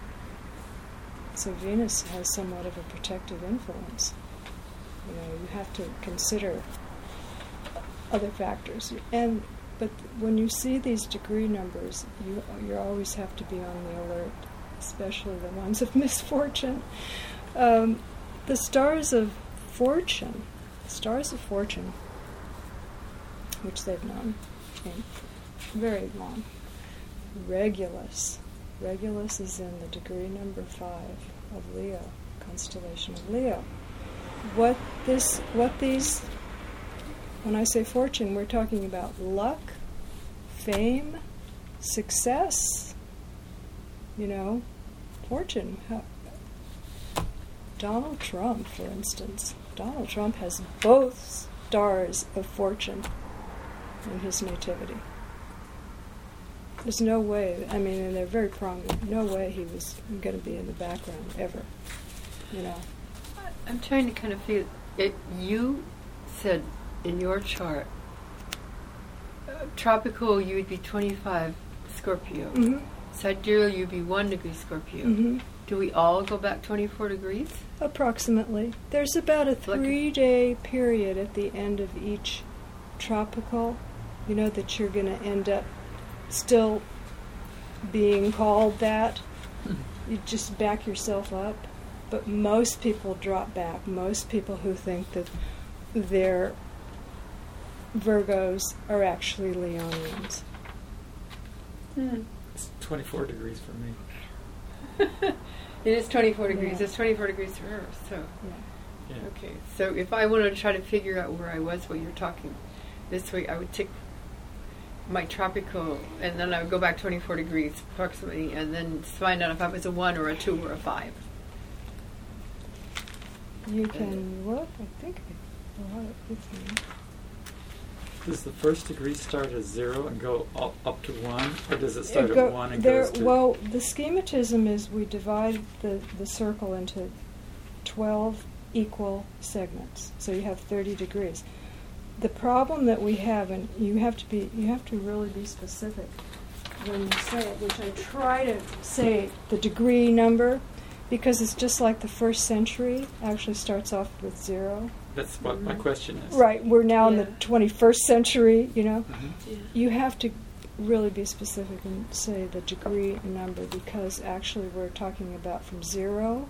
Speaker 2: So Venus has somewhat of a protective influence. You know, you have to consider other factors. And but when you see these degree numbers, you you always have to be on the alert, especially the ones of misfortune. Um, the stars of fortune, stars of fortune, which they've known in very long. Regulus. Regulus is in the degree number five of Leo, constellation of Leo. What this, what these, when I say fortune, we're talking about luck, fame, success, you know, fortune. How, Donald Trump, for instance. Donald Trump has both stars of fortune in his nativity. There's no way, I mean, and they're very prominent, no way he was going to be in the background ever, you know.
Speaker 4: I'm trying to kind of feel it. You said in your chart, uh, tropical you would be twenty-five Scorpio.
Speaker 2: Mm-hmm.
Speaker 4: Sidereal you'd be one degree Scorpio.
Speaker 2: Mm-hmm.
Speaker 4: Do we all go back twenty-four degrees?
Speaker 2: Approximately. There's about a
Speaker 4: Like a-
Speaker 2: three-day period at the end of each tropical, you know, that you're going to end up still being called that. You just back yourself up. But most people drop back. Most people who think that they're Virgos are actually Leonians.
Speaker 4: Hmm.
Speaker 3: It's twenty-four degrees for me.
Speaker 4: It is twenty-four degrees.
Speaker 2: Yeah.
Speaker 4: It's twenty-four degrees for her. So,
Speaker 2: Yeah.
Speaker 3: Yeah.
Speaker 4: okay. So if I wanted to try to figure out where I was while you're talking this way, I would take my tropical, and then I would go back twenty-four degrees approximately, and then find out if I was a one or a two or a five.
Speaker 2: You can look, I think I brought it with me.
Speaker 3: Does the first degree start at zero and go up, up to one, or does it start
Speaker 2: It go-
Speaker 3: at one and
Speaker 2: there-
Speaker 3: goes to?
Speaker 2: Well, the schematism is we divide the, the circle into twelve equal segments, so you have thirty degrees. The problem that we have, and you have to be, you have to really be specific when you say it, which I try to say the degree number, because it's just like the first century actually starts off with zero.
Speaker 3: That's what my
Speaker 4: Mhm.
Speaker 3: question is.
Speaker 2: Right, we're now in
Speaker 4: Yeah.
Speaker 2: the twenty-first century, you know.
Speaker 3: Mhm.
Speaker 4: Yeah.
Speaker 2: You have to really be specific and say the degree number, because actually we're talking about from zero,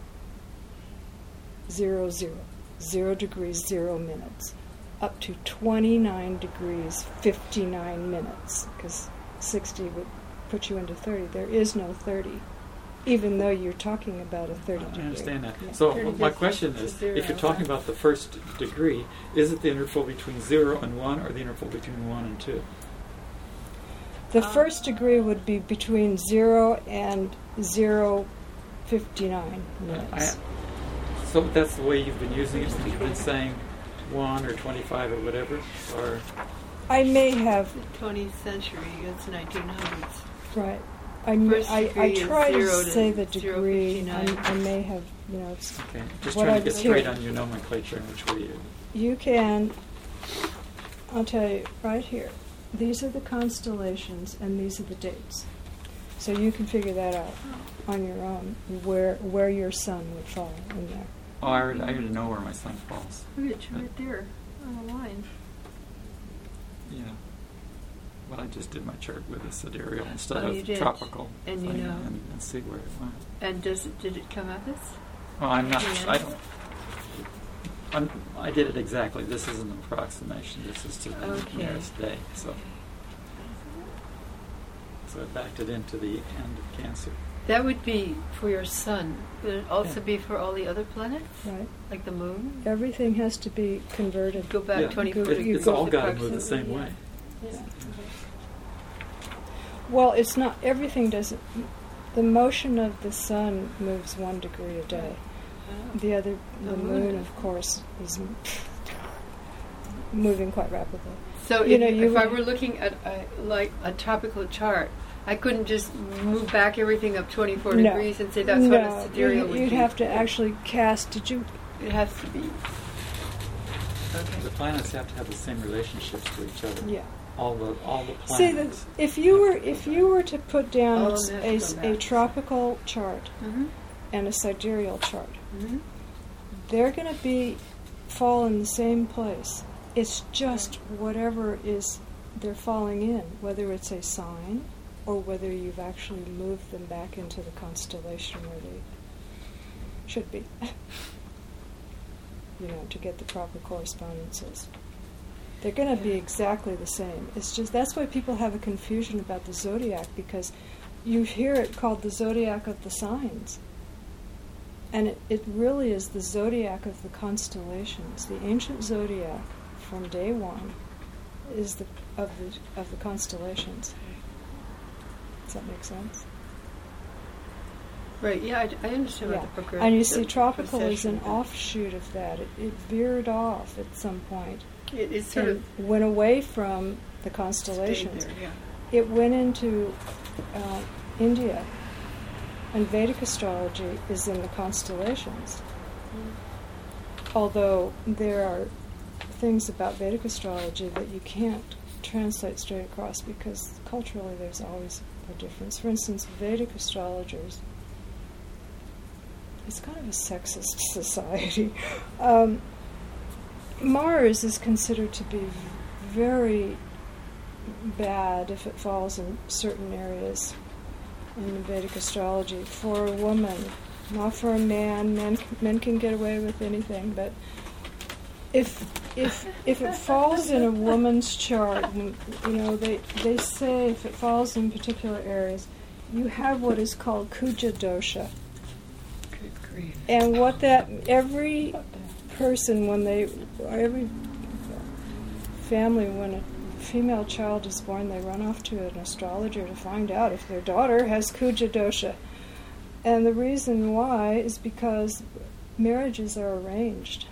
Speaker 2: zero, zero, zero degrees, zero minutes, up to twenty-nine degrees, fifty-nine minutes, because sixty would put you into thirty. There is no thirty, even though you're talking about a thirty
Speaker 3: I
Speaker 2: degree.
Speaker 3: understand that.
Speaker 2: Yeah.
Speaker 3: So
Speaker 4: thirty
Speaker 3: my
Speaker 4: goes
Speaker 3: question
Speaker 4: to
Speaker 3: is,
Speaker 4: zero.
Speaker 3: if you're talking about the first degree, is it the interval between zero and one, or the interval between one and two?
Speaker 2: The first degree would be between zero and zero fifty-nine minutes.
Speaker 3: I, so that's the way you've been using it. You've been saying one or twenty-five or whatever, or
Speaker 2: I may have,
Speaker 4: The twentieth century, it's nineteen hundreds.
Speaker 2: right. I, m-
Speaker 4: First
Speaker 2: I, I
Speaker 4: degree is
Speaker 2: try to
Speaker 4: zero to
Speaker 2: say the
Speaker 4: zero
Speaker 2: degree. I,
Speaker 4: fifty-nine.
Speaker 2: I may have, you know, it's,
Speaker 3: okay. Just
Speaker 2: What
Speaker 3: trying
Speaker 2: I've
Speaker 3: to get straight
Speaker 2: heard-
Speaker 3: on your nomenclature and which way you.
Speaker 2: you can, I'll tell you right here. These are the constellations and these are the dates. So you can figure that out on your own, where where your sun would fall in there.
Speaker 3: Oh, I already, I already know where my sun falls.
Speaker 4: Look at you right there on the line.
Speaker 3: Yeah. Well, I just did my chart with a sidereal instead
Speaker 4: Oh,
Speaker 3: of
Speaker 4: you did.
Speaker 3: tropical.
Speaker 4: And you
Speaker 3: thing
Speaker 4: know.
Speaker 3: And, and see where it went.
Speaker 4: And does it, did it come out this?
Speaker 3: Well, I'm not.
Speaker 4: Yeah.
Speaker 3: I don't. I'm, I did it exactly. This is an approximation. This is to the
Speaker 4: Okay.
Speaker 3: nearest day. So, so I backed it into the end of Cancer.
Speaker 4: That would be for your sun. Would it also
Speaker 3: Yeah.
Speaker 4: be for all the other planets?
Speaker 2: Right.
Speaker 4: Like the moon?
Speaker 2: Everything has to be converted.
Speaker 4: Go back
Speaker 3: Yeah.
Speaker 4: twenty-four
Speaker 2: Go-
Speaker 3: It,
Speaker 4: degrees.
Speaker 3: it's all got to
Speaker 4: approximately,
Speaker 3: move the same
Speaker 4: yeah.
Speaker 3: way.
Speaker 4: Yeah.
Speaker 2: Well, it's not, everything doesn't, the motion of the sun moves one degree a day. The other, the
Speaker 4: The moon
Speaker 2: moon,
Speaker 4: does.
Speaker 2: of course, is m- moving quite rapidly.
Speaker 4: So
Speaker 2: You
Speaker 4: if,
Speaker 2: know,
Speaker 4: you-
Speaker 2: you
Speaker 4: if I
Speaker 2: would-
Speaker 4: were looking at a, like a tropical chart, I couldn't just move back everything up twenty-four
Speaker 2: No.
Speaker 4: degrees and say that's
Speaker 2: no,
Speaker 4: what a sidereal
Speaker 2: you'd,
Speaker 4: would
Speaker 2: you'd
Speaker 4: be.
Speaker 2: have to actually cast, did you,
Speaker 4: It has to be.
Speaker 3: The
Speaker 4: Okay.
Speaker 3: planets have to have the same relationships to each other.
Speaker 2: yeah.
Speaker 3: all the all the
Speaker 2: See,
Speaker 3: planets.
Speaker 2: the, if you were if you were to put down
Speaker 4: Oh,
Speaker 2: a,
Speaker 4: and
Speaker 2: a,
Speaker 4: that's the
Speaker 2: a
Speaker 4: maps.
Speaker 2: tropical chart
Speaker 4: Mm-hmm.
Speaker 2: and a sidereal chart,
Speaker 4: Mm-hmm.
Speaker 2: they're going to be fall in the same place. It's just whatever is they're falling in, whether it's a sign or whether you've actually moved them back into the constellation where they should be. You know, to get the proper correspondences. They're going to be exactly the same. It's just that's why people have a confusion about the zodiac, because you hear it called the zodiac of the signs. And it, it really is the zodiac of the constellations. The ancient zodiac from day one is the of the of the constellations. Does that make sense?
Speaker 4: Right, yeah, I, I understand
Speaker 2: Yeah.
Speaker 4: what the progression
Speaker 2: And you see, tropical is
Speaker 4: procession
Speaker 2: an offshoot of that. It, it veered off at some point.
Speaker 4: It, it's sort
Speaker 2: and
Speaker 4: of
Speaker 2: went away from the
Speaker 4: stayed
Speaker 2: constellations.
Speaker 4: there, yeah.
Speaker 2: It went into uh, India, and Vedic astrology is in the constellations. Although there are things about Vedic astrology that you can't translate straight across because culturally there's always a difference. For instance, Vedic astrologers, it's kind of a sexist society. Um, Mars is considered to be v- very bad if it falls in certain areas in Vedic astrology. For a woman, not for a man. Men, c- men can get away with anything, but if if if it falls in a woman's chart, and, you know, they they say if it falls in particular areas, you have what is called Kuja dosha.
Speaker 4: Good grief.
Speaker 2: And what that, every person, when they, or every family, when a female child is born, they run off to an astrologer to find out if their daughter has Kuja dosha. And the reason why is because marriages are arranged.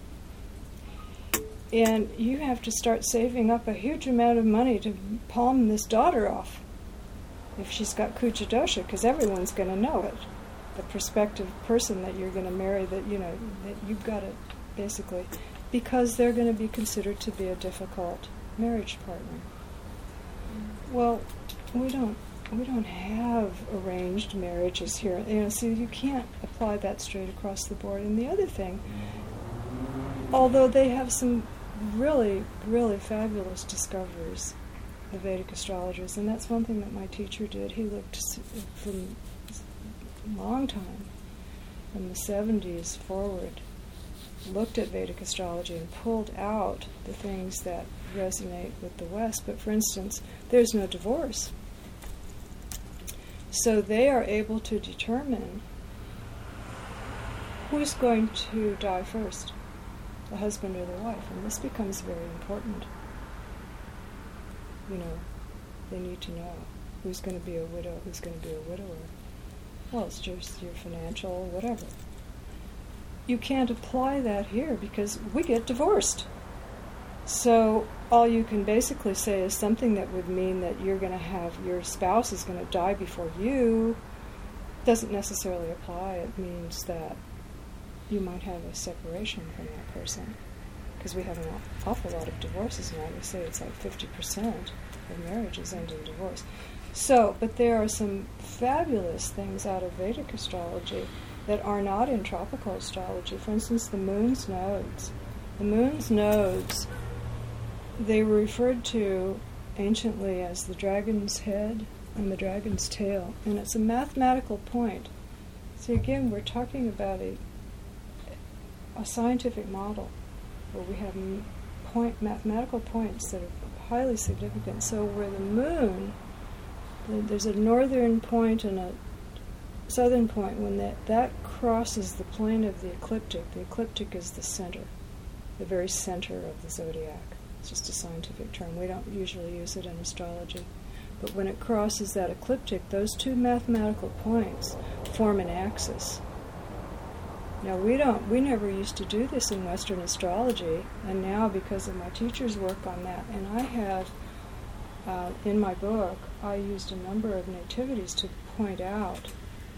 Speaker 2: And you have to start saving up a huge amount of money to palm this daughter off if she's got Kuja dosha, because everyone's going to know it. The prospective person that you're going to marry, that you know that you've got it basically, because they're going to be considered to be a difficult marriage partner. Well, we don't we don't have arranged marriages here, you know. So you can't apply that straight across the board. And the other thing, although they have some really really fabulous discoveries, the Vedic astrologers, and that's one thing that my teacher did. He looked s- from long time, from the seventies forward, looked at Vedic astrology and pulled out the things that resonate with the West. But for instance, there's no divorce. So they are able to determine who's going to die first, the husband or the wife. And this becomes very important. You know, they need to know who's going to be a widow, who's going to be a widower. Well, it's just your financial, whatever. You can't apply that here because we get divorced. So all you can basically say is something that would mean that you're going to have, your spouse is going to die before you, doesn't necessarily apply. It means that you might have a separation from that person. Because we have an awful lot of divorces now. We say it's like fifty percent of marriages end in divorce. So, but there are some fabulous things out of Vedic astrology that are not in tropical astrology. For instance, the moon's nodes. The moon's nodes, they were referred to anciently as the dragon's head and the dragon's tail. And it's a mathematical point. So again, we're talking about a, a scientific model where we have m- point, mathematical points that are highly significant. So where the moon, there's a northern point and a southern point. When that, that crosses the plane of the ecliptic, the ecliptic is the center, the very center of the zodiac. It's just a scientific term. We don't usually use it in astrology. But when it crosses that ecliptic, those two mathematical points form an axis. Now, we don't, we never used to do this in Western astrology, and now because of my teacher's work on that, and I have Uh, in my book, I used a number of nativities to point out,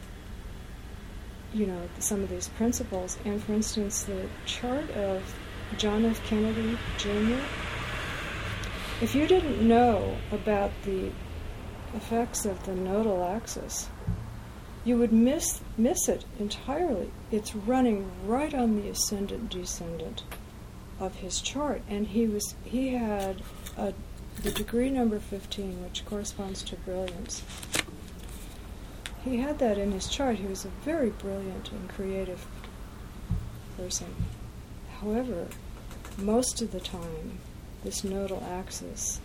Speaker 2: you know, some of these principles. And for instance, the chart of John F. Kennedy Junior If you didn't know about the effects of the nodal axis, you would miss miss it entirely. It's running right on the ascendant descendant of his chart, and he was he had a, the degree number fifteen, which corresponds to brilliance. He had that in his chart. He was a very brilliant and creative person. However, most of the time, this nodal axis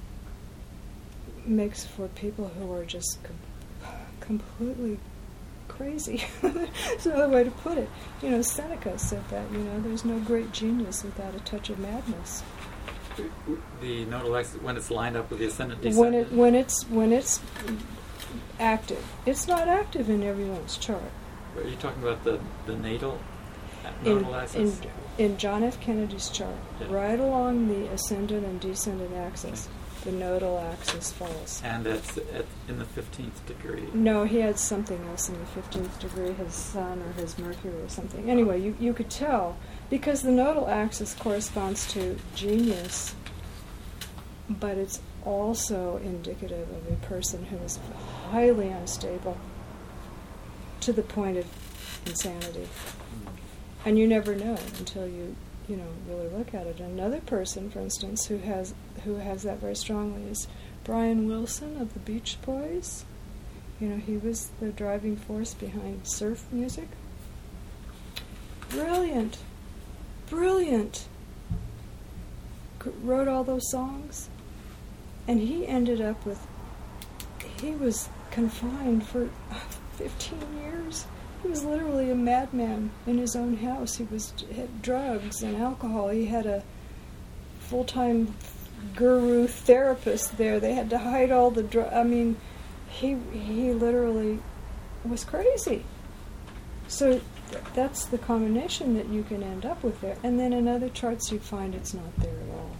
Speaker 2: makes for people who are just com- completely crazy. There's another way to put it. You know, Seneca said that, you know, there's no great genius without a touch of madness.
Speaker 3: The nodal axis, when it's lined up with the ascendant
Speaker 2: When
Speaker 3: descendant?
Speaker 2: it when it's when it's active. It's not active in everyone's chart.
Speaker 3: Are you talking about the, the natal
Speaker 2: In,
Speaker 3: nodal axis?
Speaker 2: in, in John F. Kennedy's chart,
Speaker 3: Yeah.
Speaker 2: right along the ascendant and descendant axis, the nodal axis falls.
Speaker 3: And that's at, in the fifteenth degree.
Speaker 2: No, he had something else in the fifteenth degree, his sun or his Mercury or something. Anyway, you, you could tell, because the nodal axis corresponds to genius, but it's also indicative of a person who is highly unstable to the point of insanity. And you never know until you, you know, really look at it. Another person, for instance, who has who has that very strongly is Brian Wilson of the Beach Boys. You know, he was the driving force behind surf music. Brilliant, brilliant. C- wrote all those songs, and he ended up with. He was confined for fifteen years. He was literally a madman in his own house. He was had drugs and alcohol. He had a full-time guru therapist there. They had to hide all the drugs. I mean, he he literally was crazy. So th- that's the combination that you can end up with there. And then in other charts you'd find it's not there at all.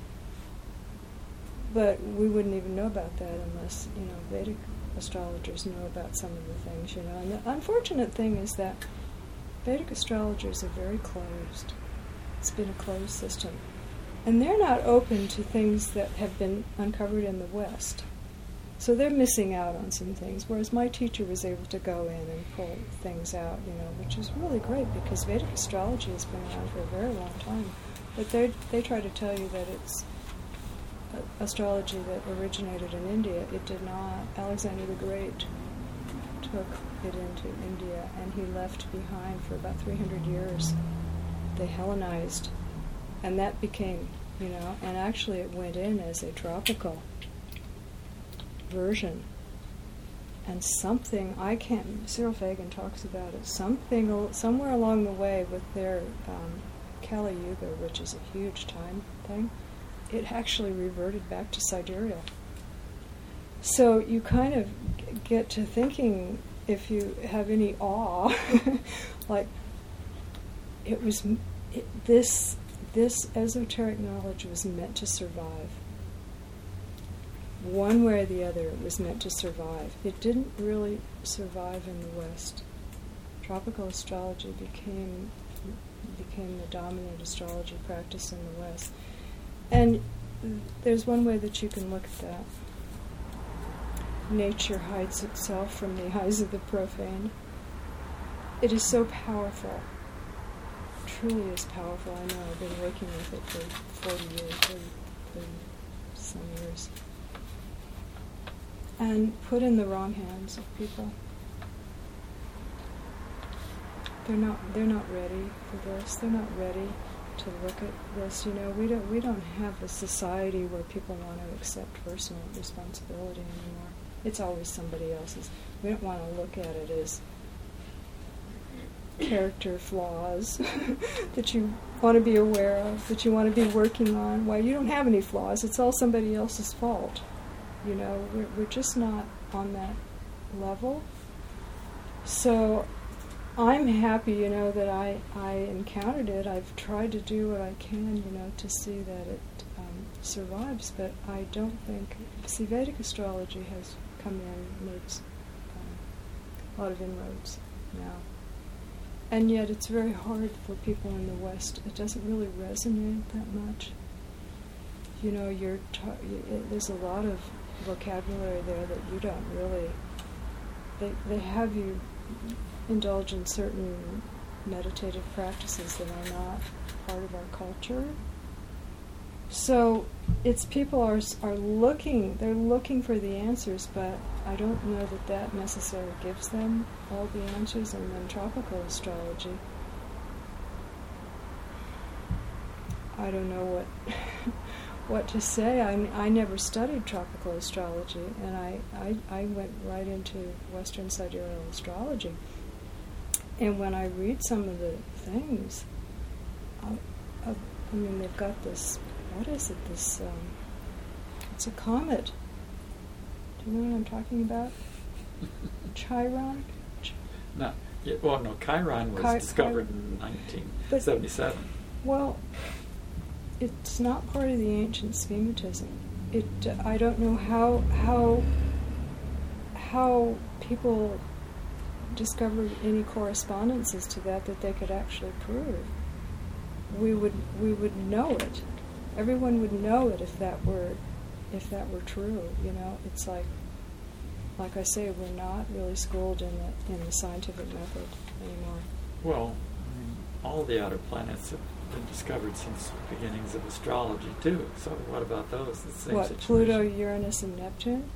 Speaker 2: But we wouldn't even know about that unless, you know, Vedic astrologers know about some of the things, you know. And the unfortunate thing is that Vedic astrologers are very closed. It's been a closed system. And they're not open to things that have been uncovered in the West. So they're missing out on some things, whereas my teacher was able to go in and pull things out, you know, which is really great because Vedic astrology has been around for a very long time. But they they try to tell you that it's astrology that originated in India. It did not. Alexander the Great took it into India, and he left behind for about three hundred years. They Hellenized, and that became, you know, and actually it went in as a tropical version. And something, I can't, Cyril Fagan talks about it, something, somewhere along the way with their um, Kali Yuga, which is a huge time thing, it actually reverted back to sidereal. So you kind of g- get to thinking, if you have any awe, like it was m- it, this this esoteric knowledge was meant to survive. One way or the other, it was meant to survive. It didn't really survive in the West. Tropical astrology became became the dominant astrology practice in the West. And there's one way that you can look at that. Nature hides itself from the eyes of the profane. It is so powerful. Truly is powerful. I know. I've been working with it for forty years, thirty, thirty some years. And put in the wrong hands of people. They're not. They're not ready for this. They're not ready to look at this. You know, we don't we don't have a society where people want to accept personal responsibility anymore. It's always somebody else's. We don't want to look at it as character flaws that you want to be aware of, that you want to be working on. Why, you don't have any flaws. It's all somebody else's fault. You know, we're we're just not on that level. So I'm happy, you know, that I, I encountered it. I've tried to do what I can, you know, to see that it um, survives, but I don't think... See, Vedic astrology has come in and made um, a lot of inroads now. And yet it's very hard for people in the West. It doesn't really resonate that much. you know, you're ta- y- there's a lot of vocabulary there that you don't really. They they have you indulge in certain meditative practices that are not part of our culture. So it's people are are looking, they're looking for the answers, but I don't know that that necessarily gives them all the answers. And then tropical astrology, I don't know what what to say. I I never studied tropical astrology, and I, I, I went right into Western sidereal astrology. And when I read some of the things, I, I, I mean, they've got this, what is it, this, um, it's a comet. Do you know what I'm talking about? Chiron? Ch-
Speaker 3: No, yeah, well, no, Chiron was
Speaker 2: Chi-
Speaker 3: discovered
Speaker 2: Chiron.
Speaker 3: in nineteen seventy-seven.
Speaker 2: Well, it's not part of the ancient schematism. It, uh, I don't know how, how, how people discovered any correspondences to that that they could actually prove. We would we would know it. Everyone would know it if that were if that were true. You know, it's like like I say, we're not really schooled in the in the scientific method anymore.
Speaker 3: Well, I mean, all the outer planets have been discovered since the beginnings of astrology too. So what about those? The same
Speaker 2: What,
Speaker 3: situation.
Speaker 2: Pluto, Uranus, and Neptune?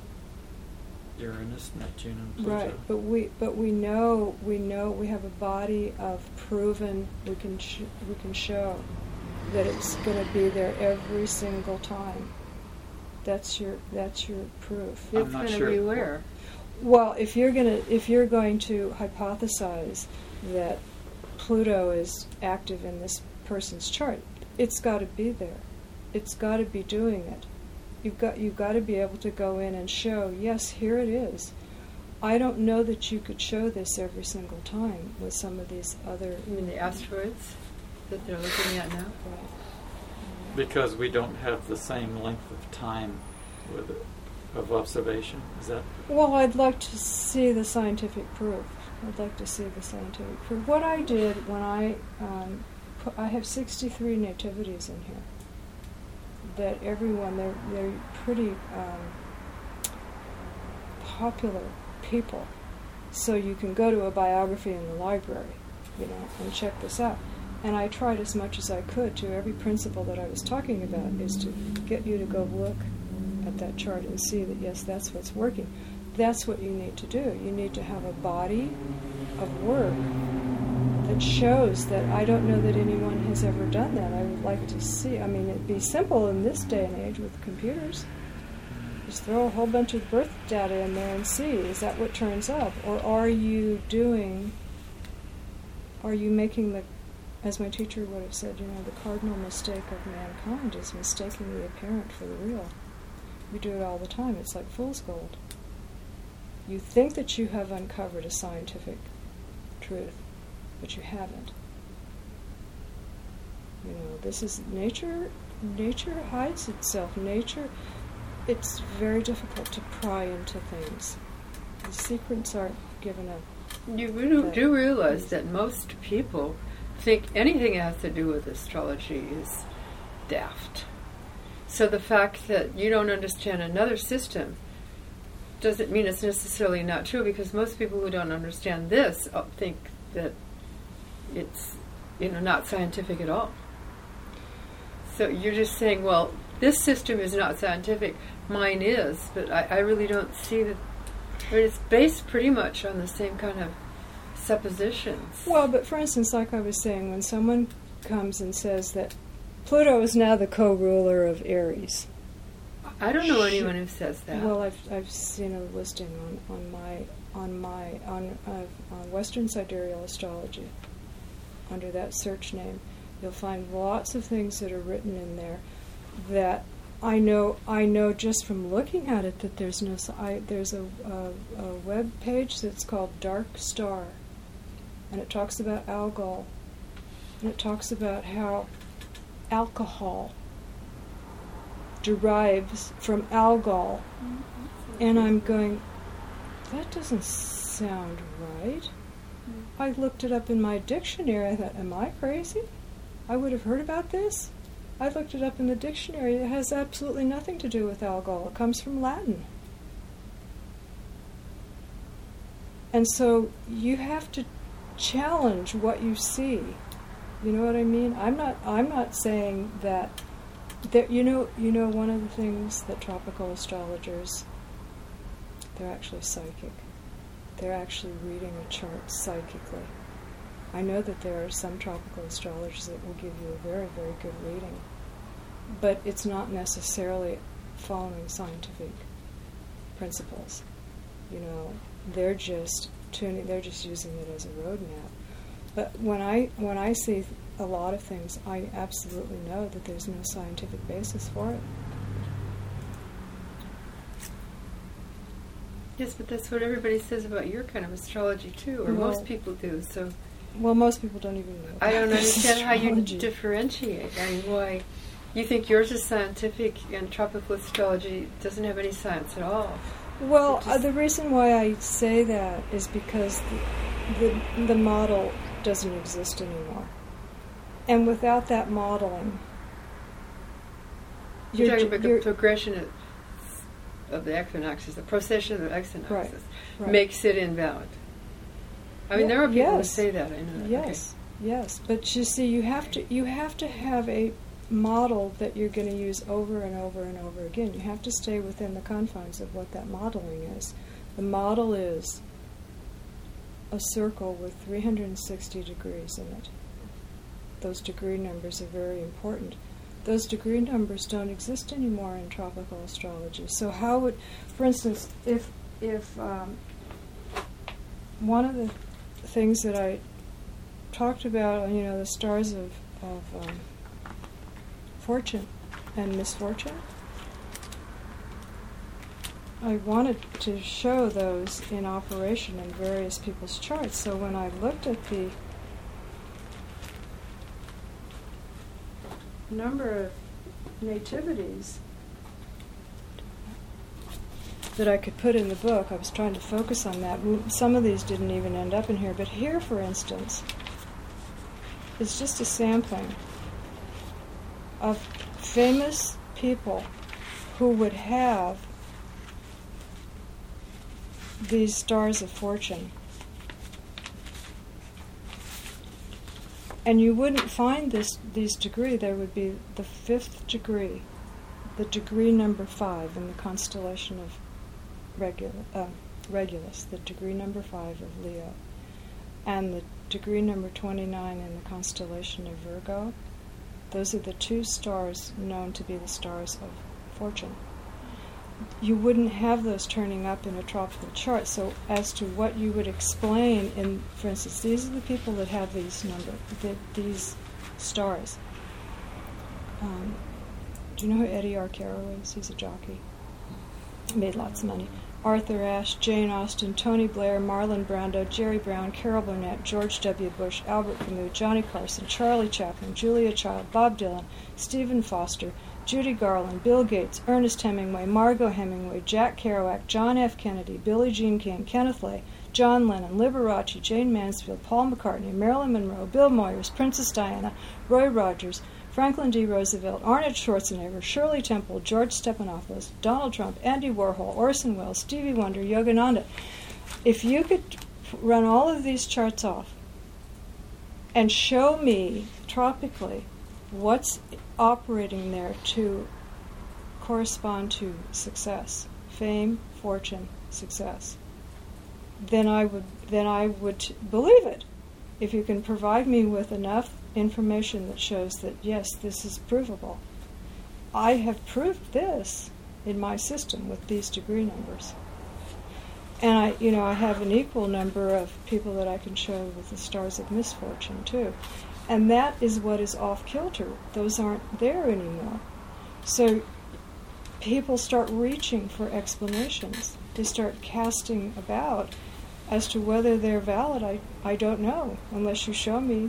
Speaker 3: Uranus, Neptune, and Pluto.
Speaker 2: Right, but we but we know we know we have a body of proven. We can sh- we can show that it's going to be there every single time. That's your that's your proof.
Speaker 3: I'm
Speaker 4: It's
Speaker 3: not
Speaker 4: going to
Speaker 3: sure.
Speaker 4: be where?
Speaker 2: Well, if you're gonna if you're going to hypothesize that Pluto is active in this person's chart, it's got to be there. It's got to be doing it. You've got you've got to be able to go in and show, yes, here it is. I don't know that you could show this every single time with some of these other.
Speaker 4: You mean the asteroids that they're looking at now?
Speaker 2: Right.
Speaker 3: Because we don't have the same length of time with of observation. Is that?
Speaker 2: Well, I'd like to see the scientific proof. I'd like to see the scientific proof. What I did when I um, pu- I have sixty-three nativities in here. That everyone, they're, they're pretty um, popular people. So you can go to a biography in the library, you know, and check this out. And I tried as much as I could to, every principle that I was talking about is to get you to go look at that chart and see that, yes, that's what's working. That's what you need to do. You need to have a body of work that shows that. I don't know that anyone has ever done that. I would like to see. I mean, it'd be simple in this day and age with computers. Just throw a whole bunch of birth data in there and see, is that what turns up? Or are you doing, are you making the, as my teacher would have said, you know, the cardinal mistake of mankind is mistaking the apparent for the real. We do it all the time. It's like fool's gold. You think that you have uncovered a scientific truth, but you haven't. You know, this is nature. Nature hides itself. Nature, it's very difficult to pry into things. The secrets aren't given up.
Speaker 4: You really
Speaker 2: But-
Speaker 4: do realize that most people think anything that has to do with astrology is daft. So the fact that you don't understand another system doesn't mean it's necessarily not true, because most people who don't understand this uh, think that it's, you know, not scientific at all. So you're just saying, well, this system is not scientific, mine is, but I, I really don't see that. I mean, it's based pretty much on the same kind of suppositions.
Speaker 2: Well, but for instance, like I was saying, when someone comes and says that Pluto is now the co-ruler of Aries.
Speaker 4: I don't know anyone who says that.
Speaker 2: Well, I've I've seen a listing on, on my on my on uh, on Western Sidereal Astrology under that search name. You'll find lots of things that are written in there that I know I know just from looking at it that there's no I, there's a, a a web page that's called Dark Star, and it talks about algol, and it talks about how alcohol derives from algol, and I'm going, that doesn't sound right. I looked it up in my dictionary. I thought, am I crazy? I would have heard about this. I looked it up in the dictionary. It has absolutely nothing to do with Algol. It comes from Latin. And so you have to challenge what you see. You know what I mean? I'm not I'm not saying that there, you know you know one of the things that tropical astrologers, they're actually psychic. They're actually reading a chart psychically. I know that there are some tropical astrologers that will give you a very, very good reading, but it's not necessarily following scientific principles. You know, they're just tuning, they're just using it as a roadmap. But when I when I see a lot of things, I absolutely know that there's no scientific basis for it.
Speaker 4: Yes, but that's what everybody says about your kind of astrology too, or
Speaker 2: Well,
Speaker 4: most people do. So
Speaker 2: Well, most people don't even know.
Speaker 4: I don't
Speaker 2: about
Speaker 4: understand how you
Speaker 2: astrology.
Speaker 4: differentiate. I mean, why you think yours is scientific and tropical astrology doesn't have any science at all?
Speaker 2: Well,
Speaker 4: It
Speaker 2: uh,
Speaker 4: just-
Speaker 2: the reason why I say that is because the, the the model doesn't exist anymore, and without that modeling,
Speaker 4: You're, talking
Speaker 2: ju-
Speaker 4: about the progression of, of the equinoxes, the procession of the equinoxes,
Speaker 2: right.
Speaker 4: makes it invalid. I mean,
Speaker 2: Yeah,
Speaker 4: there are people
Speaker 2: yes.
Speaker 4: who say that. I know that.
Speaker 2: Yes, yes, but you see, you have to you have to have a model that you're going to use over and over and over again. You have to stay within the confines of what that modeling is. The model is a circle with three hundred sixty degrees in it. Those degree numbers are very important. Those degree numbers don't exist anymore in tropical astrology. So how would, for instance, if if um, one of the things that I talked about, you know, the stars of, of um, fortune and misfortune, I wanted to show those in operation in various people's charts. So when I looked at the number of nativities that I could put in the book, I was trying to focus on that. M- Some of these didn't even end up in here, but here, for instance, is just a sampling of famous people who would have these stars of fortune. And you wouldn't find this these degree. There would be the fifth degree, the degree number five in the constellation of Regula, uh, Regulus, the degree number five of Leo, and the degree number twenty-nine in the constellation of Virgo. Those are the two stars known to be the stars of fortune. You wouldn't have those turning up in a tropical chart. So as to what you would explain in, for instance, these are the people that have these number, the, these stars. Um, do you know who Eddie Arcaro is? He's a jockey. Made lots of money. Arthur Ashe, Jane Austen, Tony Blair, Marlon Brando, Jerry Brown, Carol Burnett, George W. Bush, Albert Camus, Johnny Carson, Charlie Chaplin, Julia Child, Bob Dylan, Stephen Foster, Judy Garland, Bill Gates, Ernest Hemingway, Margot Hemingway, Jack Kerouac, John F. Kennedy, Billie Jean King, Kenneth Lay, John Lennon, Liberace, Jane Mansfield, Paul McCartney, Marilyn Monroe, Bill Moyers, Princess Diana, Roy Rogers, Franklin D. Roosevelt, Arnold Schwarzenegger, Shirley Temple, George Stephanopoulos, Donald Trump, Andy Warhol, Orson Welles, Stevie Wonder, Yogananda. If you could run all of these charts off and show me tropically what's operating there to correspond to success, fame, fortune, success, then I would then I would believe it. If you can provide me with enough information that shows that yes, this is provable. I have proved this in my system with these degree numbers. And I, you know, I have an equal number of people that I can show with the stars of misfortune too. And that is what is off kilter. Those aren't there anymore. So people start reaching for explanations. They start casting about as to whether they're valid. I, I don't know unless you show me.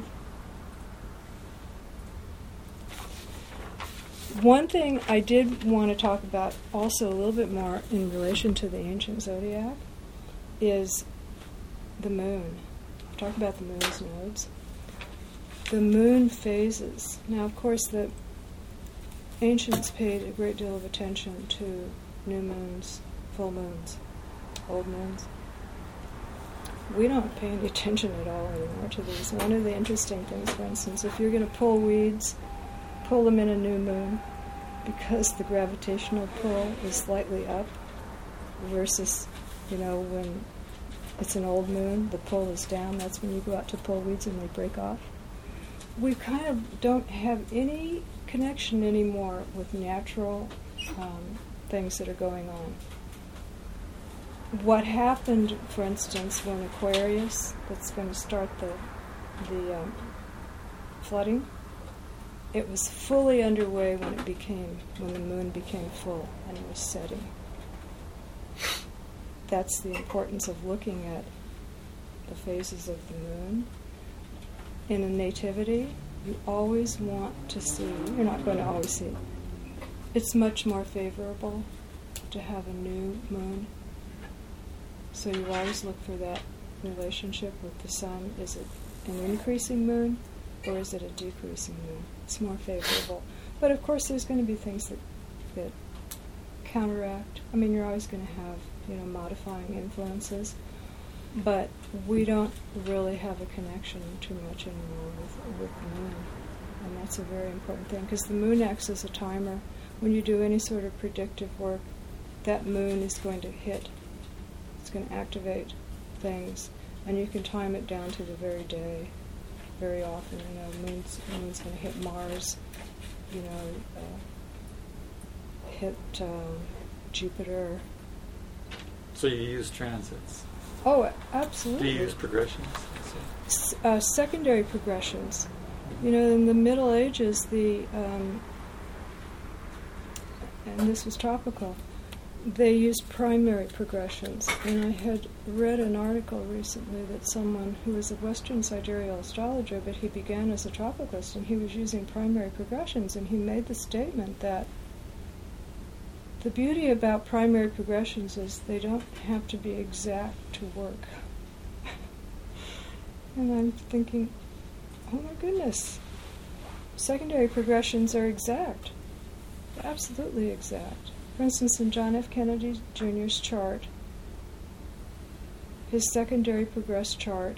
Speaker 2: One thing I did want to talk about also a little bit more in relation to the ancient zodiac is the moon. I've talked about the moon's nodes. The moon phases. Now, of course, the ancients paid a great deal of attention to new moons, full moons, old moons. We don't pay any attention at all anymore to these. One of the interesting things, for instance, if you're going to pull weeds, pull them in a new moon, because the gravitational pull is slightly up versus, you know, when it's an old moon, the pull is down. That's when you go out to pull weeds and they break off. We kind of don't have any connection anymore with natural um, things that are going on. What happened, for instance, when Aquarius, that's going to start the the um, flooding, it was fully underway when it became when the moon became full and it was setting. That's the importance of looking at the phases of the moon. In a nativity, you always want to see, you're not going to always see, it's much more favorable to have a new moon. So you always look for that relationship with the sun. Is it an increasing moon or is it a decreasing moon? It's more favorable. But of course there's going to be things that, that counteract. I mean, you're always going to have, you know, modifying influences. But we don't really have a connection too much anymore with, with the moon. And that's a very important thing, because the moon acts as a timer. When you do any sort of predictive work, that moon is going to hit. It's going to activate things. And you can time it down to the very day. Very often, you know, moon's, moon's going to hit Mars, you know, uh, hit um, Jupiter.
Speaker 3: So you use transits?
Speaker 2: Oh, absolutely.
Speaker 3: Do you use progressions?
Speaker 2: S- uh, secondary progressions. You know, in the Middle Ages, the um, and this was topical, they used primary progressions. And I had read an article recently that someone who was a Western sidereal astrologer, but he began as a tropicalist, and he was using primary progressions, and he made the statement that the beauty about primary progressions is they don't have to be exact to work. And I'm thinking, oh my goodness, secondary progressions are exact. Absolutely exact. For instance, in John F. Kennedy Junior's chart, his secondary progress chart,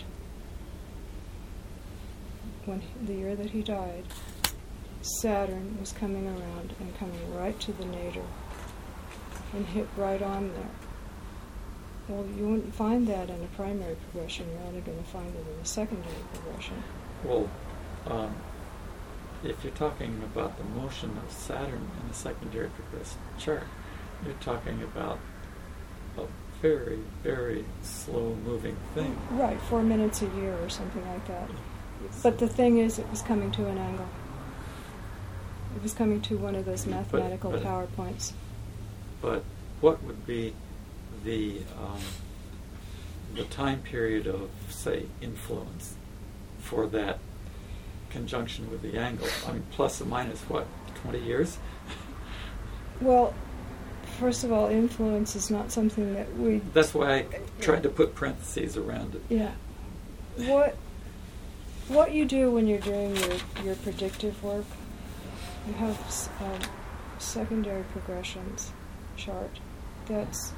Speaker 2: when he, the year that he died, Saturn was coming around and coming right to the nadir and hit right on there. Well, you wouldn't find that in a primary progression. You're only going to find it in a secondary progression.
Speaker 3: Well, um, if you're talking about the motion of Saturn in the secondary progress chart, you're talking about a very, very slow-moving thing.
Speaker 2: Right, four minutes a year or something like that. But the thing is, it was coming to an angle. It was coming to one of those mathematical
Speaker 3: but, but,
Speaker 2: power points.
Speaker 3: But what would be the um, the time period of, say, influence for that conjunction with the angle? I mean, plus or minus, what, twenty years?
Speaker 2: Well, first of all, influence is not something that we...
Speaker 3: That's why I tried to put parentheses around it.
Speaker 2: Yeah. What what you do when you're doing your, your predictive work, you have um, secondary progressions chart. That's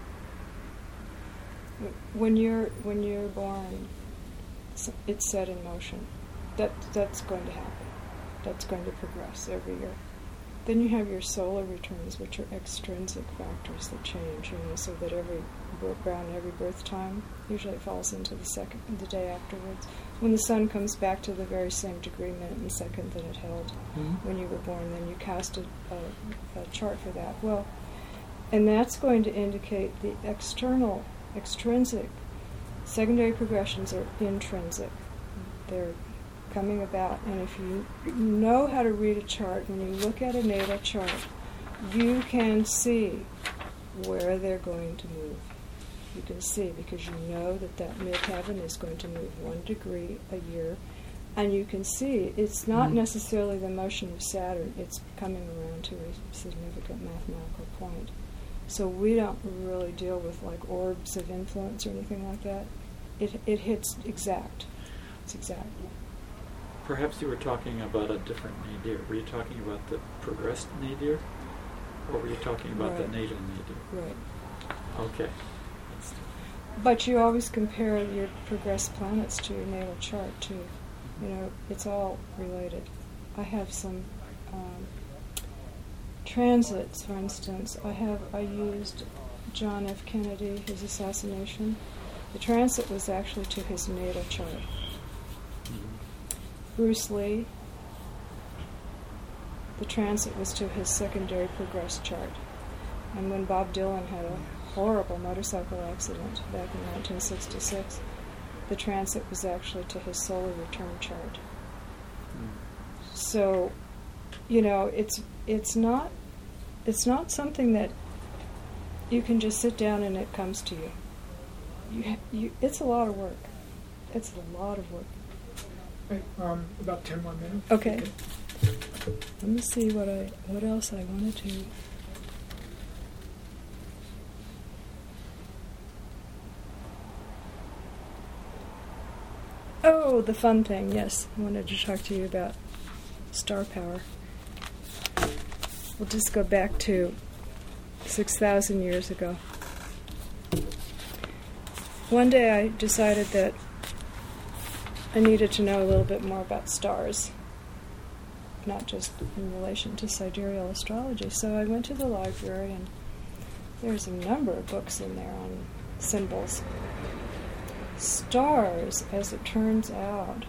Speaker 2: when you're when you're born, it's set in motion. That that's going to happen. That's going to progress every year. Then you have your solar returns, which are extrinsic factors that change. You know, so that every around every birth time, usually it falls into the second the day afterwards, when the sun comes back to the very same degree, minute, and second that it held mm-hmm. when you were born. Then you cast a, a, a chart for that. Well. And that's going to indicate the external, extrinsic. Secondary progressions are intrinsic. They're coming about. And if you know how to read a chart, when you look at a natal chart, you can see where they're going to move. You can see because you know that that midheaven is going to move one degree a year. And you can see it's not mm-hmm. necessarily the motion of Saturn. It's coming around to a significant mathematical point. So we don't really deal with like orbs of influence or anything like that. It it hits exact. It's exact.
Speaker 3: perhaps you were talking about a different nadir. Were you talking about the progressed nadir? Or were you talking about
Speaker 2: Right.
Speaker 3: the natal nadir?
Speaker 2: Right.
Speaker 3: Okay. That's,
Speaker 2: But you always compare your progressed planets to your natal chart, too. You know, it's all related. I have some um, transits, for instance. I have I used John F. Kennedy, his assassination. The transit was actually to his natal chart. Bruce Lee, the transit was to his secondary progress chart. And when Bob Dylan had a horrible motorcycle accident back in nineteen sixty-six, the transit was actually to his solar return chart. So, you know, it's it's not it's not something that you can just sit down and it comes to you. You, ha- you it's a lot of work. It's a lot of work.
Speaker 1: Right, um, about ten more minutes.
Speaker 2: Okay. Let me see what I what else I wanted to. Oh, the fun thing, yes. I wanted to talk to you about star power. We'll just go back to six thousand years ago. One day I decided that I needed to know a little bit more about stars, not just in relation to sidereal astrology. So I went to the library, and there's a number of books in there on symbols. Stars, as it turns out,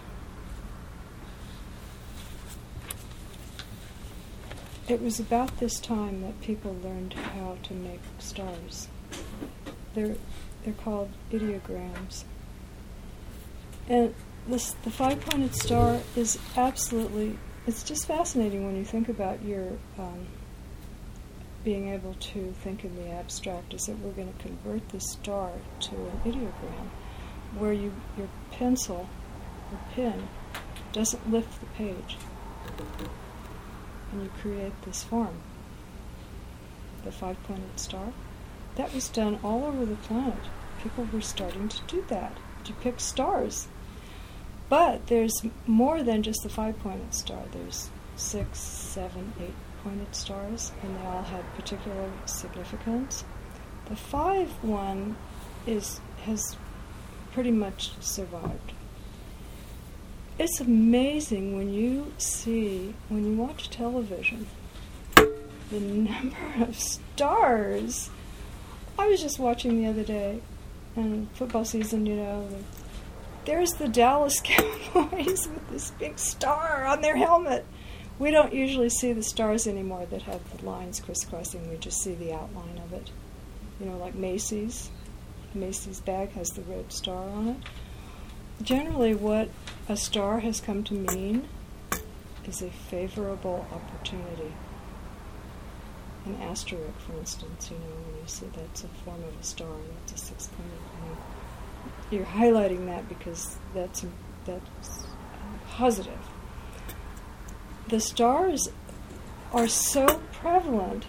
Speaker 2: it was about this time that people learned how to make stars. They're they're called ideograms. And this, the five-pointed star is absolutely, it's just fascinating when you think about your um, being able to think in the abstract, is that we're going to convert the star to an ideogram, where you your pencil or pen doesn't lift the page, and you create this form, the five-pointed star. That was done all over the planet. People were starting to do that, to pick stars. But there's more than just the five-pointed star. There's six, seven, eight-pointed stars, and they all have particular significance. The five one is has pretty much survived. It's amazing when you see, when you watch television, the number of stars. I was just watching the other day, and football season, you know, the, there's the Dallas Cowboys with this big star on their helmet. We don't usually see the stars anymore that have the lines crisscrossing. We just see the outline of it. You know, like Macy's. Macy's bag has the red star on it. Generally, what a star has come to mean is a favorable opportunity. An asterisk, for instance, you know, when you see that's a form of a star, that's a six-pointed, you know, you're highlighting that because that's that's positive. The stars are so prevalent.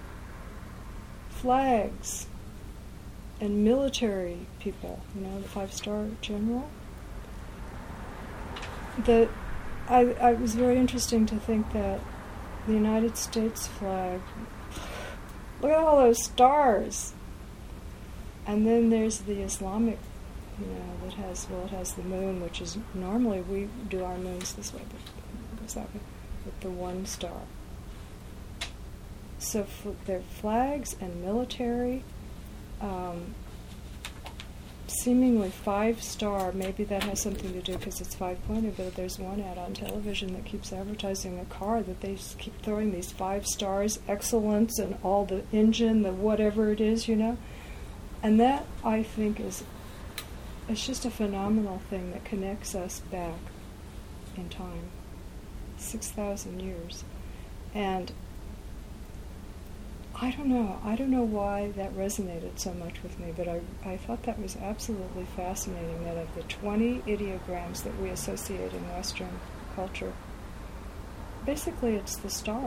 Speaker 2: Flags and military people, you know, the five-star general. The I, I it was very interesting to think that the United States flag, look at all those stars. And then there's the Islamic, you know, that has, well, it has the moon, which is, normally we do our moons this way, but it goes that way, with the one star. So f- they're flags and military, um, seemingly five-star. Maybe that has something to do because it's five-pointed, but there's one ad on television that keeps advertising a car that they s- keep throwing these five stars, excellence, and all the engine, the whatever it is, you know. And that, I think, is it's just a phenomenal thing that connects us back in time, six thousand years. And I don't know. I don't know why that resonated so much with me, but I, I thought that was absolutely fascinating, that of the twenty ideograms that we associate in Western culture, basically it's the star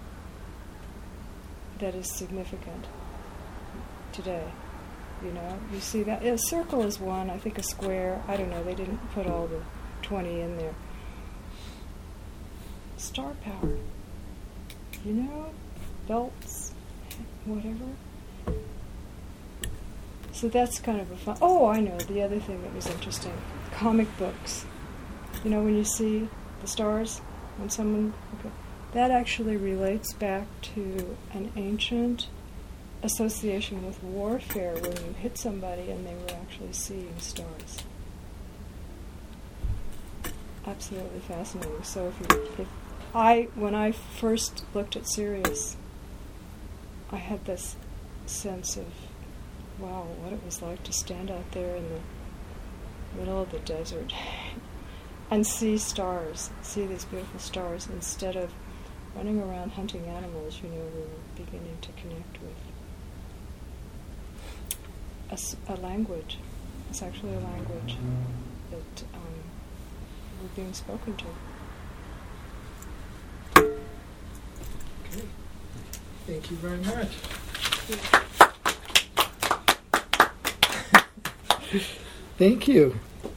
Speaker 2: that is significant today. You know, you see that. A circle is one, I think a square, I don't know, they didn't put all the twenty in there. star power. You know, belts, whatever. So that's kind of a fun... Oh, I know, the other thing that was interesting. Comic books. You know, when you see the stars, when someone... Okay, that actually relates back to an ancient association with warfare when you hit somebody and they were actually seeing stars. Absolutely fascinating. So if you... If I, when I first looked at Sirius, I had this sense of, wow, what it was like to stand out there in the middle of the desert and see stars, see these beautiful stars, instead of running around hunting animals. You know, we were beginning to connect with a, s- a language. It's actually a language that um, we're being spoken to.
Speaker 1: Okay. Thank you very much. Thank you.